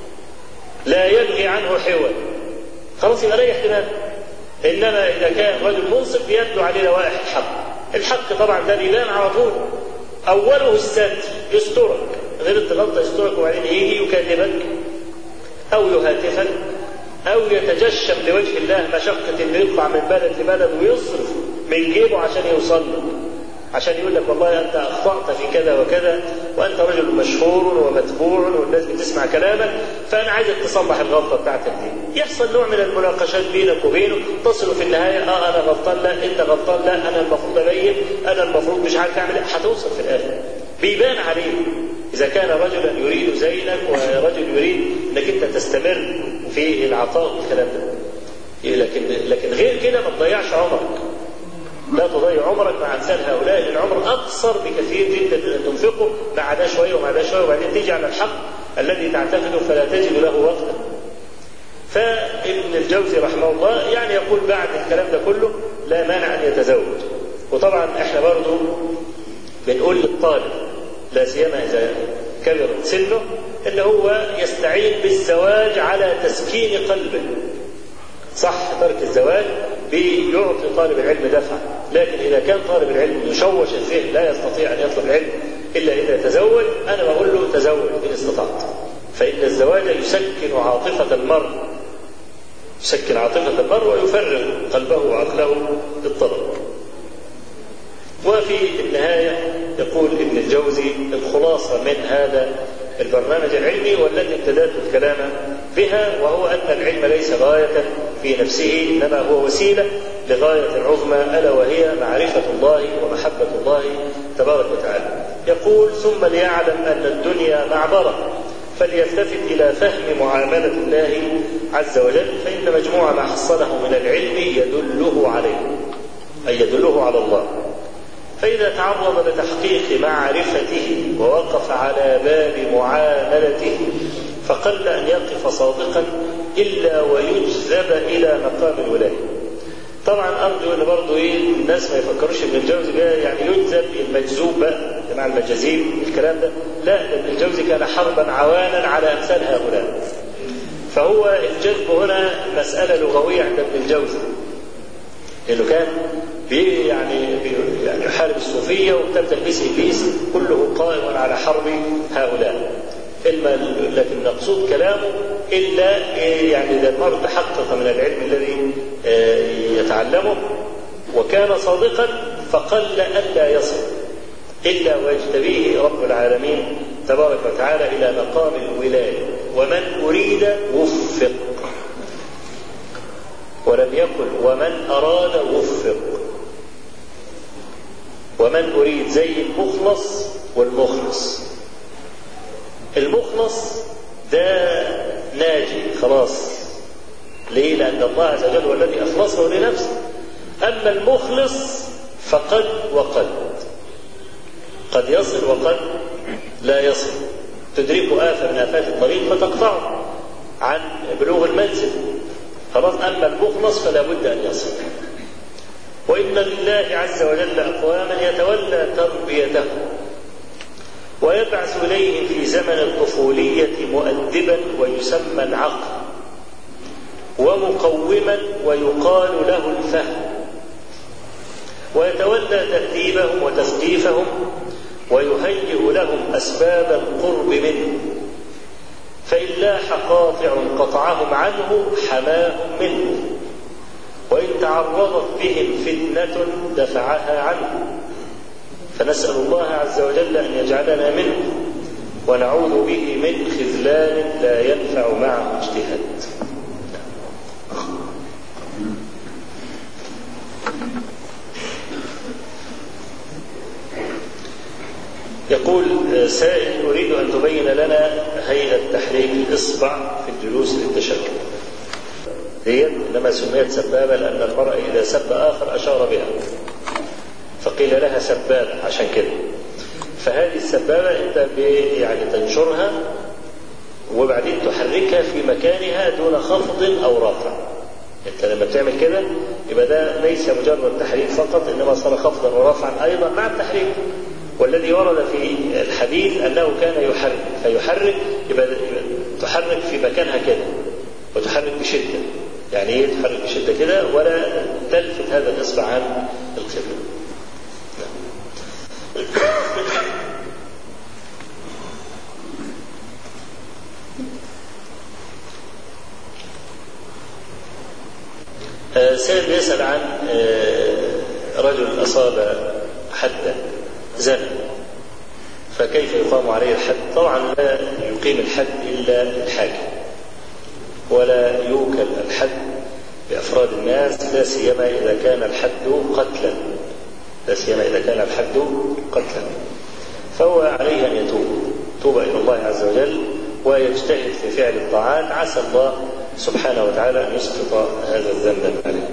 لا يلغي عنه حوار. خلاص يبقى ريح دماغك. إنما إذا كان رجل منصف يبدو عليه لوائح الحق. الحق طبعا ده بيبان على طول. أوله الستر، يسترك، غلطت غلطة يسترك وبعدين يجي يكذبك أو يهاتفك أو يتجشم لوجه الله مشقة إنه يطلع من بلد لبلد ويصرف من جيبه عشان يوصل لك، عشان يقول لك والله أنت أخطأت في كذا وكذا وأنت رجل مشهور ومتبوع والناس بتسمع كلامك فأنا عايزك تصلح الغلطة بتاعتك دي. يحصل نوع من المناقشات بينك وبينه تصل في النهاية أنا غلطان لا أنت غلطان لا أنا المفروض أبين أنا المفروض مش عارف أعمل. هتوصل في الآخر بيبان عليه. إذا كان رجلا يريد زينك ورجل يريد أنك أنت تستمر في العطاء والكلام ده. لكن غير كده ما تضيعش عمرك. لا تضيع عمرك مع امثال هؤلاء. العمر اقصر بكثير جدا ان تنفقه مع ده شويه ومع ده شويه وبعدين تيجي على الحق الذي تعتقده فلا تجد له وقتا. فابن الجوزي رحمه الله يعني يقول بعد الكلام ده كله لا مانع ان يتزوج. وطبعا احنا برضه بنقول للطالب لا سيما اذا كبر سنه ان هو يستعين بالزواج على تسكين قلبه. صح ترك الزواج بيعطي طالب العلم دفع، لكن إذا كان طالب العلم يشوش الذهن لا يستطيع أن يطلب العلم إلا إذا تزوج أنا بقول له تزوج إن استطعت. فإن الزواج يسكن عاطفة المرء، يسكن عاطفة المرء ويفرغ قلبه وعقله للطلب. وفي النهاية يقول ابن الجوزي الخلاصة من هذا البرنامج العلمي والذي ابتدأت الكلام بها وهو أن العلم ليس غاية في نفسه إنما هو وسيلة لغاية العظمى ألا وهي معرفة الله ومحبة الله تبارك وتعالى. يقول ثم ليعلم أن الدنيا معبرة فليلتفت إلى فهم معاملة الله عز وجل فإن مجموع ما حصله من العلم يدله عليه أي يدله على الله. فإذا تعرض لتحقيق معرفته ووقف على باب معاملته فقل أن يقف صادقا إلا ويجذب إلى مقام الولاية. طبعا أرجو أن برضو الناس ما يفكروش ابن الجوزي يعني يجذب المجذوب بقى مع المجاذيب الكلام ده لا. ابن الجوزي كان حربا عوانا على أمثال هؤلاء. فهو الجذب هنا مسألة لغوية عند ابن الجوزي لأنه كان يعني يحارب الصوفية وكتاب تلبيس إبليس كله قائم على حرب هؤلاء. لكن مقصود كلامه إلا يعني إذا المرء تحقق من العلم الذي يتعلمه وكان صادقا فقل ألا يصل إلا ويجتبيه رب العالمين تبارك وتعالى إلى مقام الولاية. ومن أريد وفق ولم يقل ومن أراد وفق. ومن أريد زي المخلص والمخلص. المخلص ده ناجي خلاص ليه؟ لأن الله عز وجل هو الذي أخلصه لنفسه. أما المخلص فقد وقد، قد يصل وقد لا يصل، تدركه آفة من آفات الطريق فتقطعه عن بلوغ المنزل. خلاص. أما المخلص فلا بد أن يصل. وإن لله عز وجل أقواما يتولى تربيته ويبعث إليهم في زمن الطفولية مؤدبا ويسمى العقل، ومقوما ويقال له الفهم، ويتولى تأديبهم وتثقيفهم ويهيئ لهم أسباب القرب منه، فإن لاح قاطع قطعهم عنه حماهم منه، وإن تعرضت بهم فتنة دفعها عنه. فنسأل الله عز وجل أن يجعلنا منه ونعوذ به من خذلان لا ينفع معه اجتهاد. يقول سائل: أريد أن تبين لنا هيئة تحريك الإصبع في الجلوس للتشكل. هي إنما سميت سبابة لأن المرء إذا سب آخر أشار بها فقيل لها سبابة عشان كده. فهذه السبابة أنت يعني تنشرها وبعدين تحركها في مكانها دون خفض أو رفع. أنت لما بتعمل كده يبقى ده ليس مجرد تحريك فقط، إنما صار خفضا ورفعا أيضا مع التحريك. والذي ورد في الحديث أنه كان يحرك، فيحرك يبقى تحرك في مكانها كده وتحرك بشدة. يعني ايه تحرك بشدة كده ولا تلفت هذا الإصبع عن القبلة. سائل يسأل عن رجل أصاب حدا زنا، فكيف يقام عليه الحد؟ طبعا لا يقيم الحد إلا الحاكم، ولا يوكل الحد بأفراد الناس، لا سيما إذا كان الحد قتلا، لا سيما إذا كان الحد قتلا. فهو عليه أن يتوب إلى الله عز وجل ويجتهد في فعل الطاعات، عسى الله سبحانه وتعالى أن يسقط هذا الذنب عليه.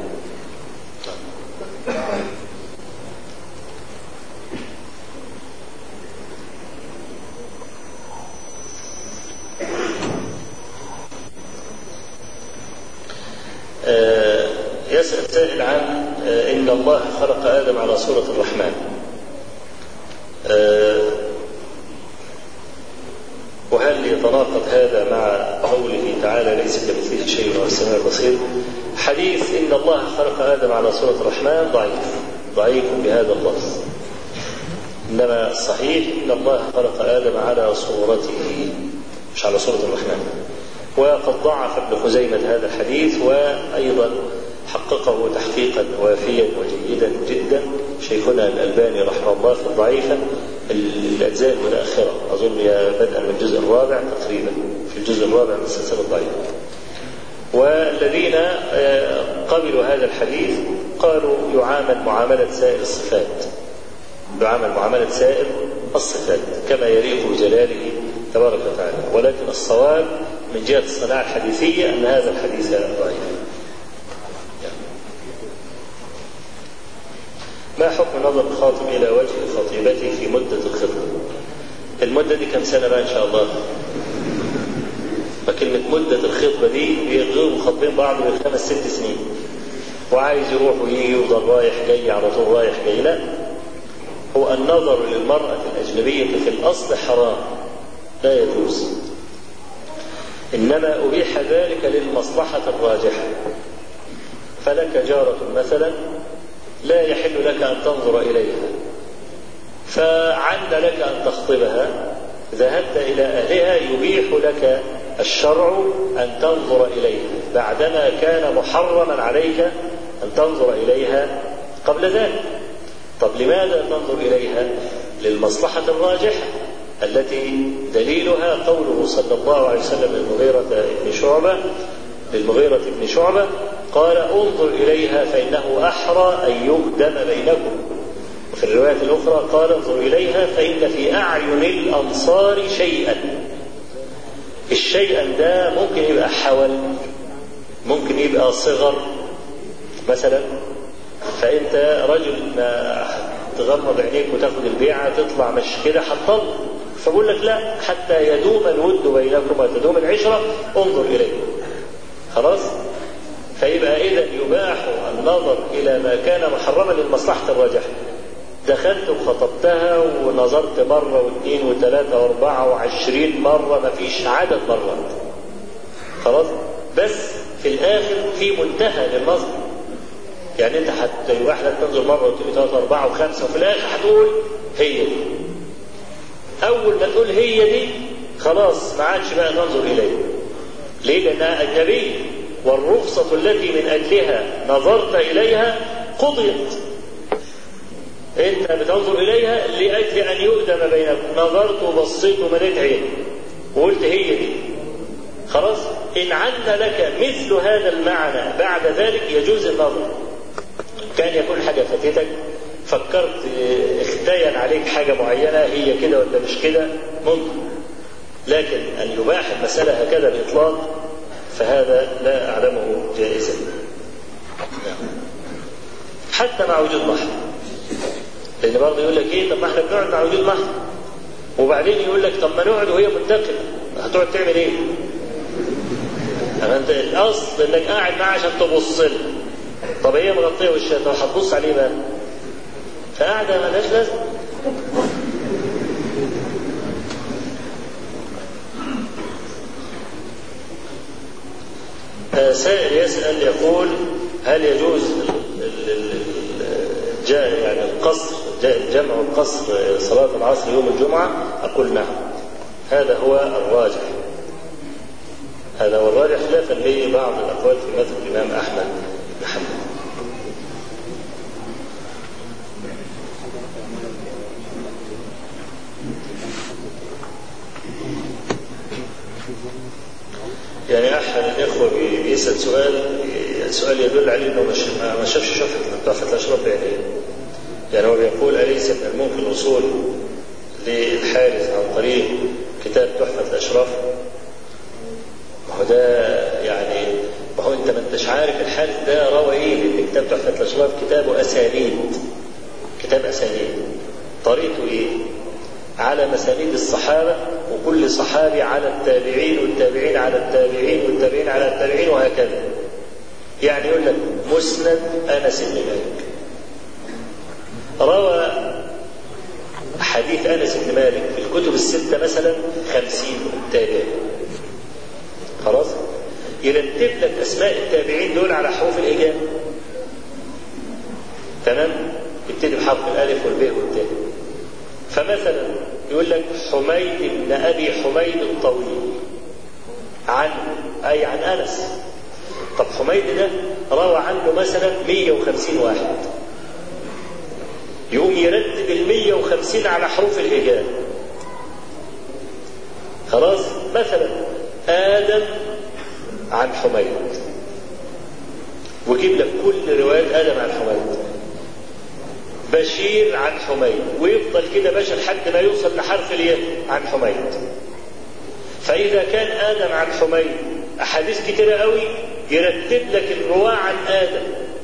يسأل سائل عن إن الله خلق آدم على صورة الرحمن، وهل يتناقض هذا مع قوله تعالى ليس كمثله شيء وهو السميع البصير؟ حديث إن الله خلق آدم على صورة الرحمن ضعيف بهذا اللفظ، إنما الصحيح إن الله خلق آدم على صورته مش على صورة الرحمن. وقد ضعف ابن خزيمة هذا الحديث، وأيضا حققه تحقيقا وافيا وجيدا جدا شيخنا الألباني رحمه الله في الضعيفة الأجزاء المتأخرة، أظن بدءا من الجزء الرابع تقريبا، في الجزء الرابع من السلسلة الضعيفة. والذين قبلوا هذا الحديث قالوا يعامل معاملة سائر الصفات، يعامل معاملة سائر الصفات كما يليق بجلاله تبارك وتعالى، ولكن الصواب من جهة الصناعة الحديثية أن هذا الحديث ضعيف. ما حكم نظر الخاطب إلى وجه خطيبته في مدة الخطبة؟ المدة دي كم سنة بقى إن شاء الله؟ فكلمة مدة الخطبة دي بيغيروا مخاطبين بعض من 5-6 سنين، وعايز يروح ويجي ويفضل رايح جاي على طول رايح جاي. لا، هو النظر للمرأة الأجنبية في الأصل حرام لا يجوز، إنما أبيح ذلك للمصلحة الراجحة. فلك جارة مثلا لا يحل لك أن تنظر إليها، فعل لك أن تخطبها، ذهبت إلى أهلها، يبيح لك الشرع أن تنظر إليها بعدما كان محرما عليك أن تنظر إليها قبل ذلك. طب لماذا تنظر إليها؟ للمصلحة الراجحة التي دليلها قوله صلى الله عليه وسلم للمغيرة بن شعبة قال انظر إليها فإنه أحرى أن يقدم بينكم. وفي الرواية الأخرى قال انظر إليها فإن في أعين الأنصار شيئا. الشيئا ده ممكن يبقى حول، ممكن يبقى صغر مثلا، فانت رجل ما تغمض عينيك وتاخد البيعه تطلع مش كده هتطلق، فبقول لك لا، حتى يدوم الود بينكم وتدوم العشره انظر اليه. خلاص؟ فيبقى اذا يباح النظر الى ما كان محرما للمصلحه الراجحه. دخلت وخطبتها ونظرت مرة واثنين وثلاثة واربعة وعشرين مرة، ما فيش عدد مرات. خلاص؟ بس في الآخر في منتهى للنظر. يعني أنت واحدة تنظر مرة واثنين وثلاثة واربعة وخمسة، وفي الآخر هتقول هي دي. أول ما تقول هي دي خلاص ما عادش بقى تنظر إليه. ليه؟ لأنها أجنبية، والرخصة التي من أجلها نظرت إليها قضيت. انت بتنظر اليها لاجل ان يؤدم بينكم، نظرت وبصيت ومليت عيني وقلت هي دي. خلاص؟ ان عنا لك مثل هذا المعنى بعد ذلك يجوز النظر. كان يكون حاجه فاتتك، فكرت اختين عليك حاجه معينه، هي كده ولا مش كده، ممكن. لكن ان يباح المساله هكذا باطلاق فهذا لا اعلمه جائزا. حتى مع وجود محرم. لأن برضه يقول لك إيه، طب ما إحنا بنقعد مع وجود محرم، وبعدين يقول لك طب ما نقعد وهي منتقلة، هتقعد تعمل إيه؟ أنت الأصل إنك قاعد معاه عشان تبص له. طب هي مغطية وشها، طب هتبص عليه بقى؟ فقاعدة مالهاش لازمة. سائل يسأل يقول هل يجوز يعني القصر، جمع القصر صلاة العصر يوم الجمعة؟ أقول نعم، هذا هو الراجح، هذا هو الراجح، خلافا لبعض الأقوال في مذهب الإمام أحمد بن حنبل. يعني أحد الإخوة بيسأل سؤال يدل عليه أنه ما شافش تحفة الأشراف بعينيه. يعني هو بيقول أليس من الممكن الوصول للحارث عن طريق كتاب تحفة الأشراف؟ وهو ده يعني، وهو أنت ما أنتش عارف الحارث ده روى إيه، لأن كتاب تحفة الأشراف كتابه أسانيد، كتاب أسانيد. طريقته إيه؟ على مسانيد الصحابة، وكل صحابي على التابعين، والتابعين على التابعين، والتابعين على التابعين، وهكذا. يعني يقول لك مسند أنس بن مالك، روى حديث أنس بن مالك في الكتب الستة مثلا 50 تابعين. خلاص؟ يرتب لك أسماء التابعين دول على حروف الإجابة. تمام؟ يبتدي بحرف الألف والباء والتاء. فمثلا يقول لك حميد بن أبي حميد الطويل عنه، أي عن أنس. طب حميد ده روى عنه مثلا 150 واحد، يقوم يرتب 150 على حروف الهجاء. خلاص؟ مثلا آدم عن حميد، ويجيب لك كل روايات آدم عن حميد. بشير عن حميد، ويفضل كده باشا لحد ما يوصل لحرف الياء عن حميد. فإذا كان آدم عن حميد أحاديث كتيرة قوي، يرتب لك الرواة عن آدم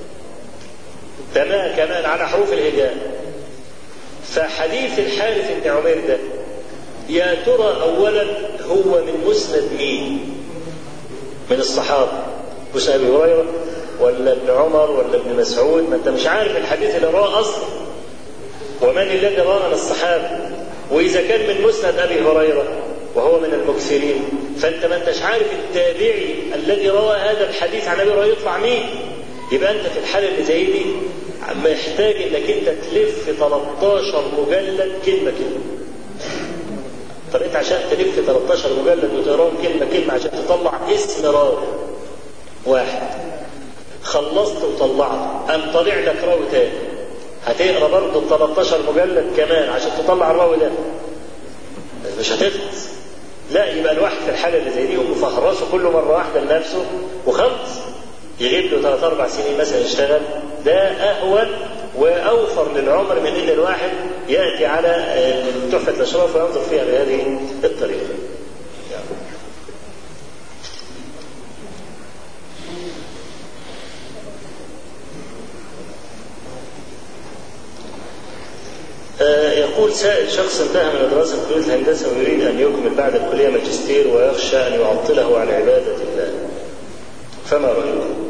تمام كمان على حروف الهجاء. فحديث الحارث بن عمير ده يا ترى أولا هو من مسند مين؟ من الصحابة، مسند أبي هريرة ولا ابن عمر ولا ابن مسعود؟ ما أنت مش عارف الحديث اللي رواه أصلا، ومن الذي رواه من الصحابة. وإذا كان من مسند أبي هريرة وهو من المكثرين، فأنت ما أنتش عارف التابعي الذي روى هذا الحديث عن أبي هريرة يطلع مين. يبقى أنت في الحالة اللي زي دي محتاج إنك أنت تلف 13 مجلد كلمة كلمة. طب أنت عشان تلف 13 مجلد وتقراهم كلمة كلمة عشان تطلع اسم راوي واحد، خلصت وطلعت، قام طالع لك راوي تاني، هتقرا برضه 13 مجلد كمان عشان تطلع الراوي ده، مش هتخلص. لا، يبقى الواحد في الحالة اللي زي دي يقوم مفهرسه كله مرة واحدة لنفسه وخلص، يجيب له 3-4 سنين مثلا يشتغل، ده أهون وأوفر للعمر من إن الواحد يأتي على تحفة الأشراف وينظر فيها بهذه الطريقة. يقول سائل شخص انتهى من دراسة كلية الهندسة ويريد أن يكمل بعد الكلية ماجستير ويخشى أن يعطله عن عبادة الله، فما رأيكم؟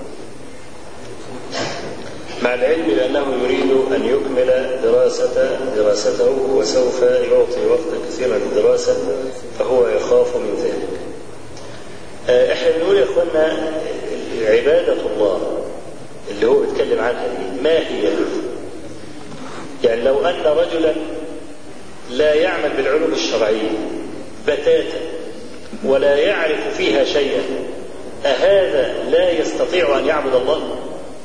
مع العلم بأنه يريد أن يكمل دراسته وسوف يعطي وقتا كثيرا للدراسة فهو يخاف من ذلك. احنا بنقول يا اخوانا عبادة الله اللي هو بيتكلم عنها دي ما هي؟ يعني لو أن رجلا لا يعمل بالعلوم الشرعية بتاتا ولا يعرف فيها شيئا، أهذا لا يستطيع أن يعبد الله؟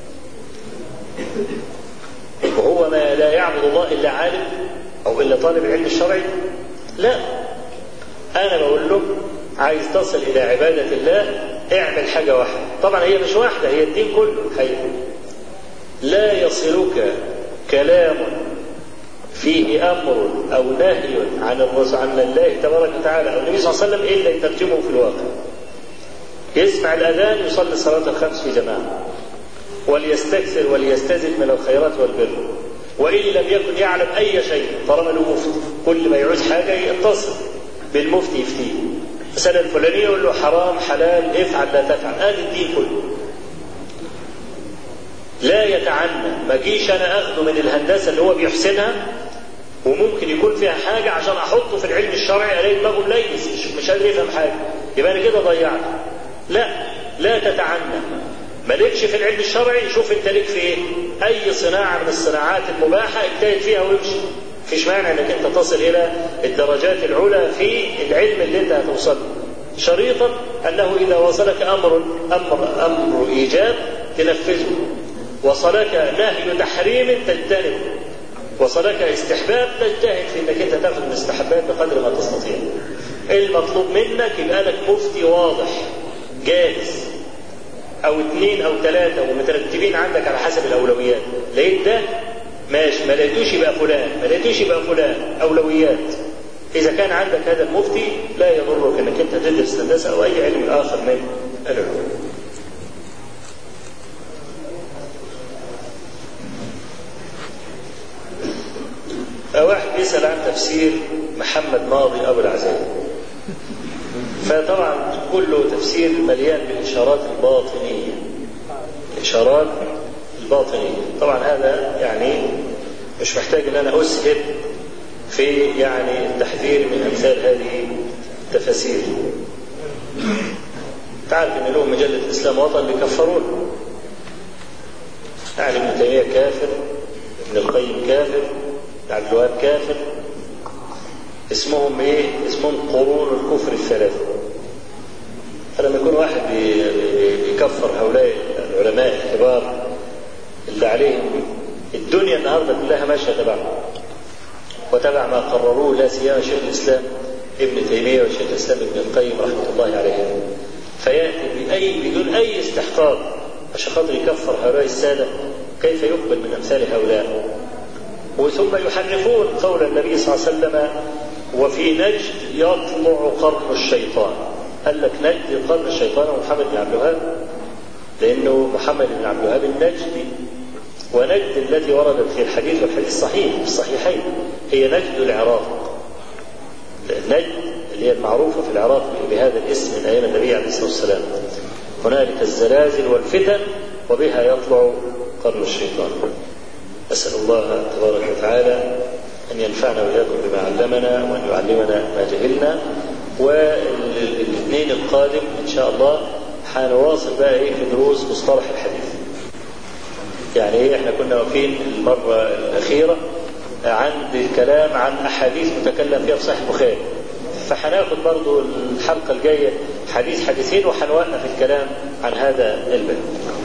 وهو ما لا يعبد الله إلا عالم أو إلا طالب العلم الشرعي؟ لا، أنا بقول له عايز تصل إلى عبادة الله اعمل حاجة واحدة. طبعا هي مش واحدة، هي الدين كله حقيقة. لا يصلك كلام فيه أمر أو نهي عن الله تبارك وتعالى أو النبي صلى الله عليه وسلم إلا يترجمه في الواقع. يسمع الأذان يصلي الصلاة الخمس في جماعة، وليستكثر وليستزد من الخيرات والبر، وإن لم يكن يعلم أي شيء طالما له مفتي، كل ما يعوز حاجة يتصل بالمفتي يفتيه، مثلا الفلانية يقول له حرام حلال افعل لا تفعل، هذا الدين كله. لا يتعنى، ما جيش أنا أخذه من الهندسة اللي هو بيحسنها وممكن يكون فيها حاجة عشان أحطه في العلم الشرعي ألاقي دماغه مليس مش قادر يفهم حاجة، يبقى أنا كده ضيعت. لا تتعنى، مالكش في العلم الشرعي، شوف انت ليك في ايه؟ اي صناعة من الصناعات المباحة اجتهد فيها وامشي، مفيش مانع انك انت تصل الى الدرجات العلى في العلم اللي انت هتوصل له، شريطا انه اذا وصلك امر ايجاب تنفذه، وصلك نهي تحريم تجتنبه، وصلك استحباب تجتهد في انك انت تاخذ الاستحباب بقدر ما تستطيع. المطلوب منك يبقى لك مفتي واضح جاهز، أو 2 أو 3 ومترتبين عندك على حسب الأولويات. لقيت ده ماشي، ما لقيتوش يبقى فلان، ما لقيتوش يبقى فلان، أولويات. إذا كان عندك هذا المفتي لا يضرك أنك أنت تدرس هندسة أو أي علم آخر من العلوم. واحد يسأل عن تفسير محمد ماضي أبو العزائم، فطبعا كله تفسير مليان بالإشارات الباطنية، الإشارات الباطنية. طبعا هذا يعني مش محتاج ان انا اسهب في يعني التحذير من امثال هذه التفاسير. تعرف ان لهم مجلة الاسلام وطن بيكفرون، يعني ابن تيمية كافر، ابن القيم كافر، عبد الوهاب كافر. اسمهم ايه؟ اسمهم قرون الكفر الثلاثة. فلما يكون واحد بيكفر هؤلاء العلماء الكبار اللي عليهم الدنيا النهارده كلها ماشيه تبعهم وتبع ما قرروه، لا سيما شيخ الاسلام ابن تيميه وشيخ الاسلام ابن القيم رحمه الله عليهم، فياتي بدون اي استحقاق عشان خاطر يكفر هؤلاء الساده، كيف يقبل من امثال هؤلاء؟ وثم يحرفون قول النبي صلى الله عليه وسلم وفي نجد يطلع قرن الشيطان. قال لك نجد قرن الشيطان ومحمد بن عبد الوهاب، لأنه محمد بن عبد الوهاب النجدي، ونجد التي وردت في الحديث والحديث الصحيح في الصحيحين هي نجد العراق. نجد اللي هي المعروفة في العراق بهذا الاسم من أيام النبي عليه الصلاة والسلام. هنالك الزلازل والفتن وبها يطلع قرن الشيطان. أسأل الله تبارك وتعالى أن ينفعنا وإياكم بما علمنا وأن يعلمنا ما جهلنا. والاثنين القادم إن شاء الله حنواصل بقى في دروس مصطلح الحديث. يعني احنا كنا واقفين المرة الأخيرة عند الكلام عن أحاديث متكلم فيها في صحيح البخاري، فحناخد برضو الحلقة الجاية حديث حديثين وحنوقف الكلام عن هذا الباب.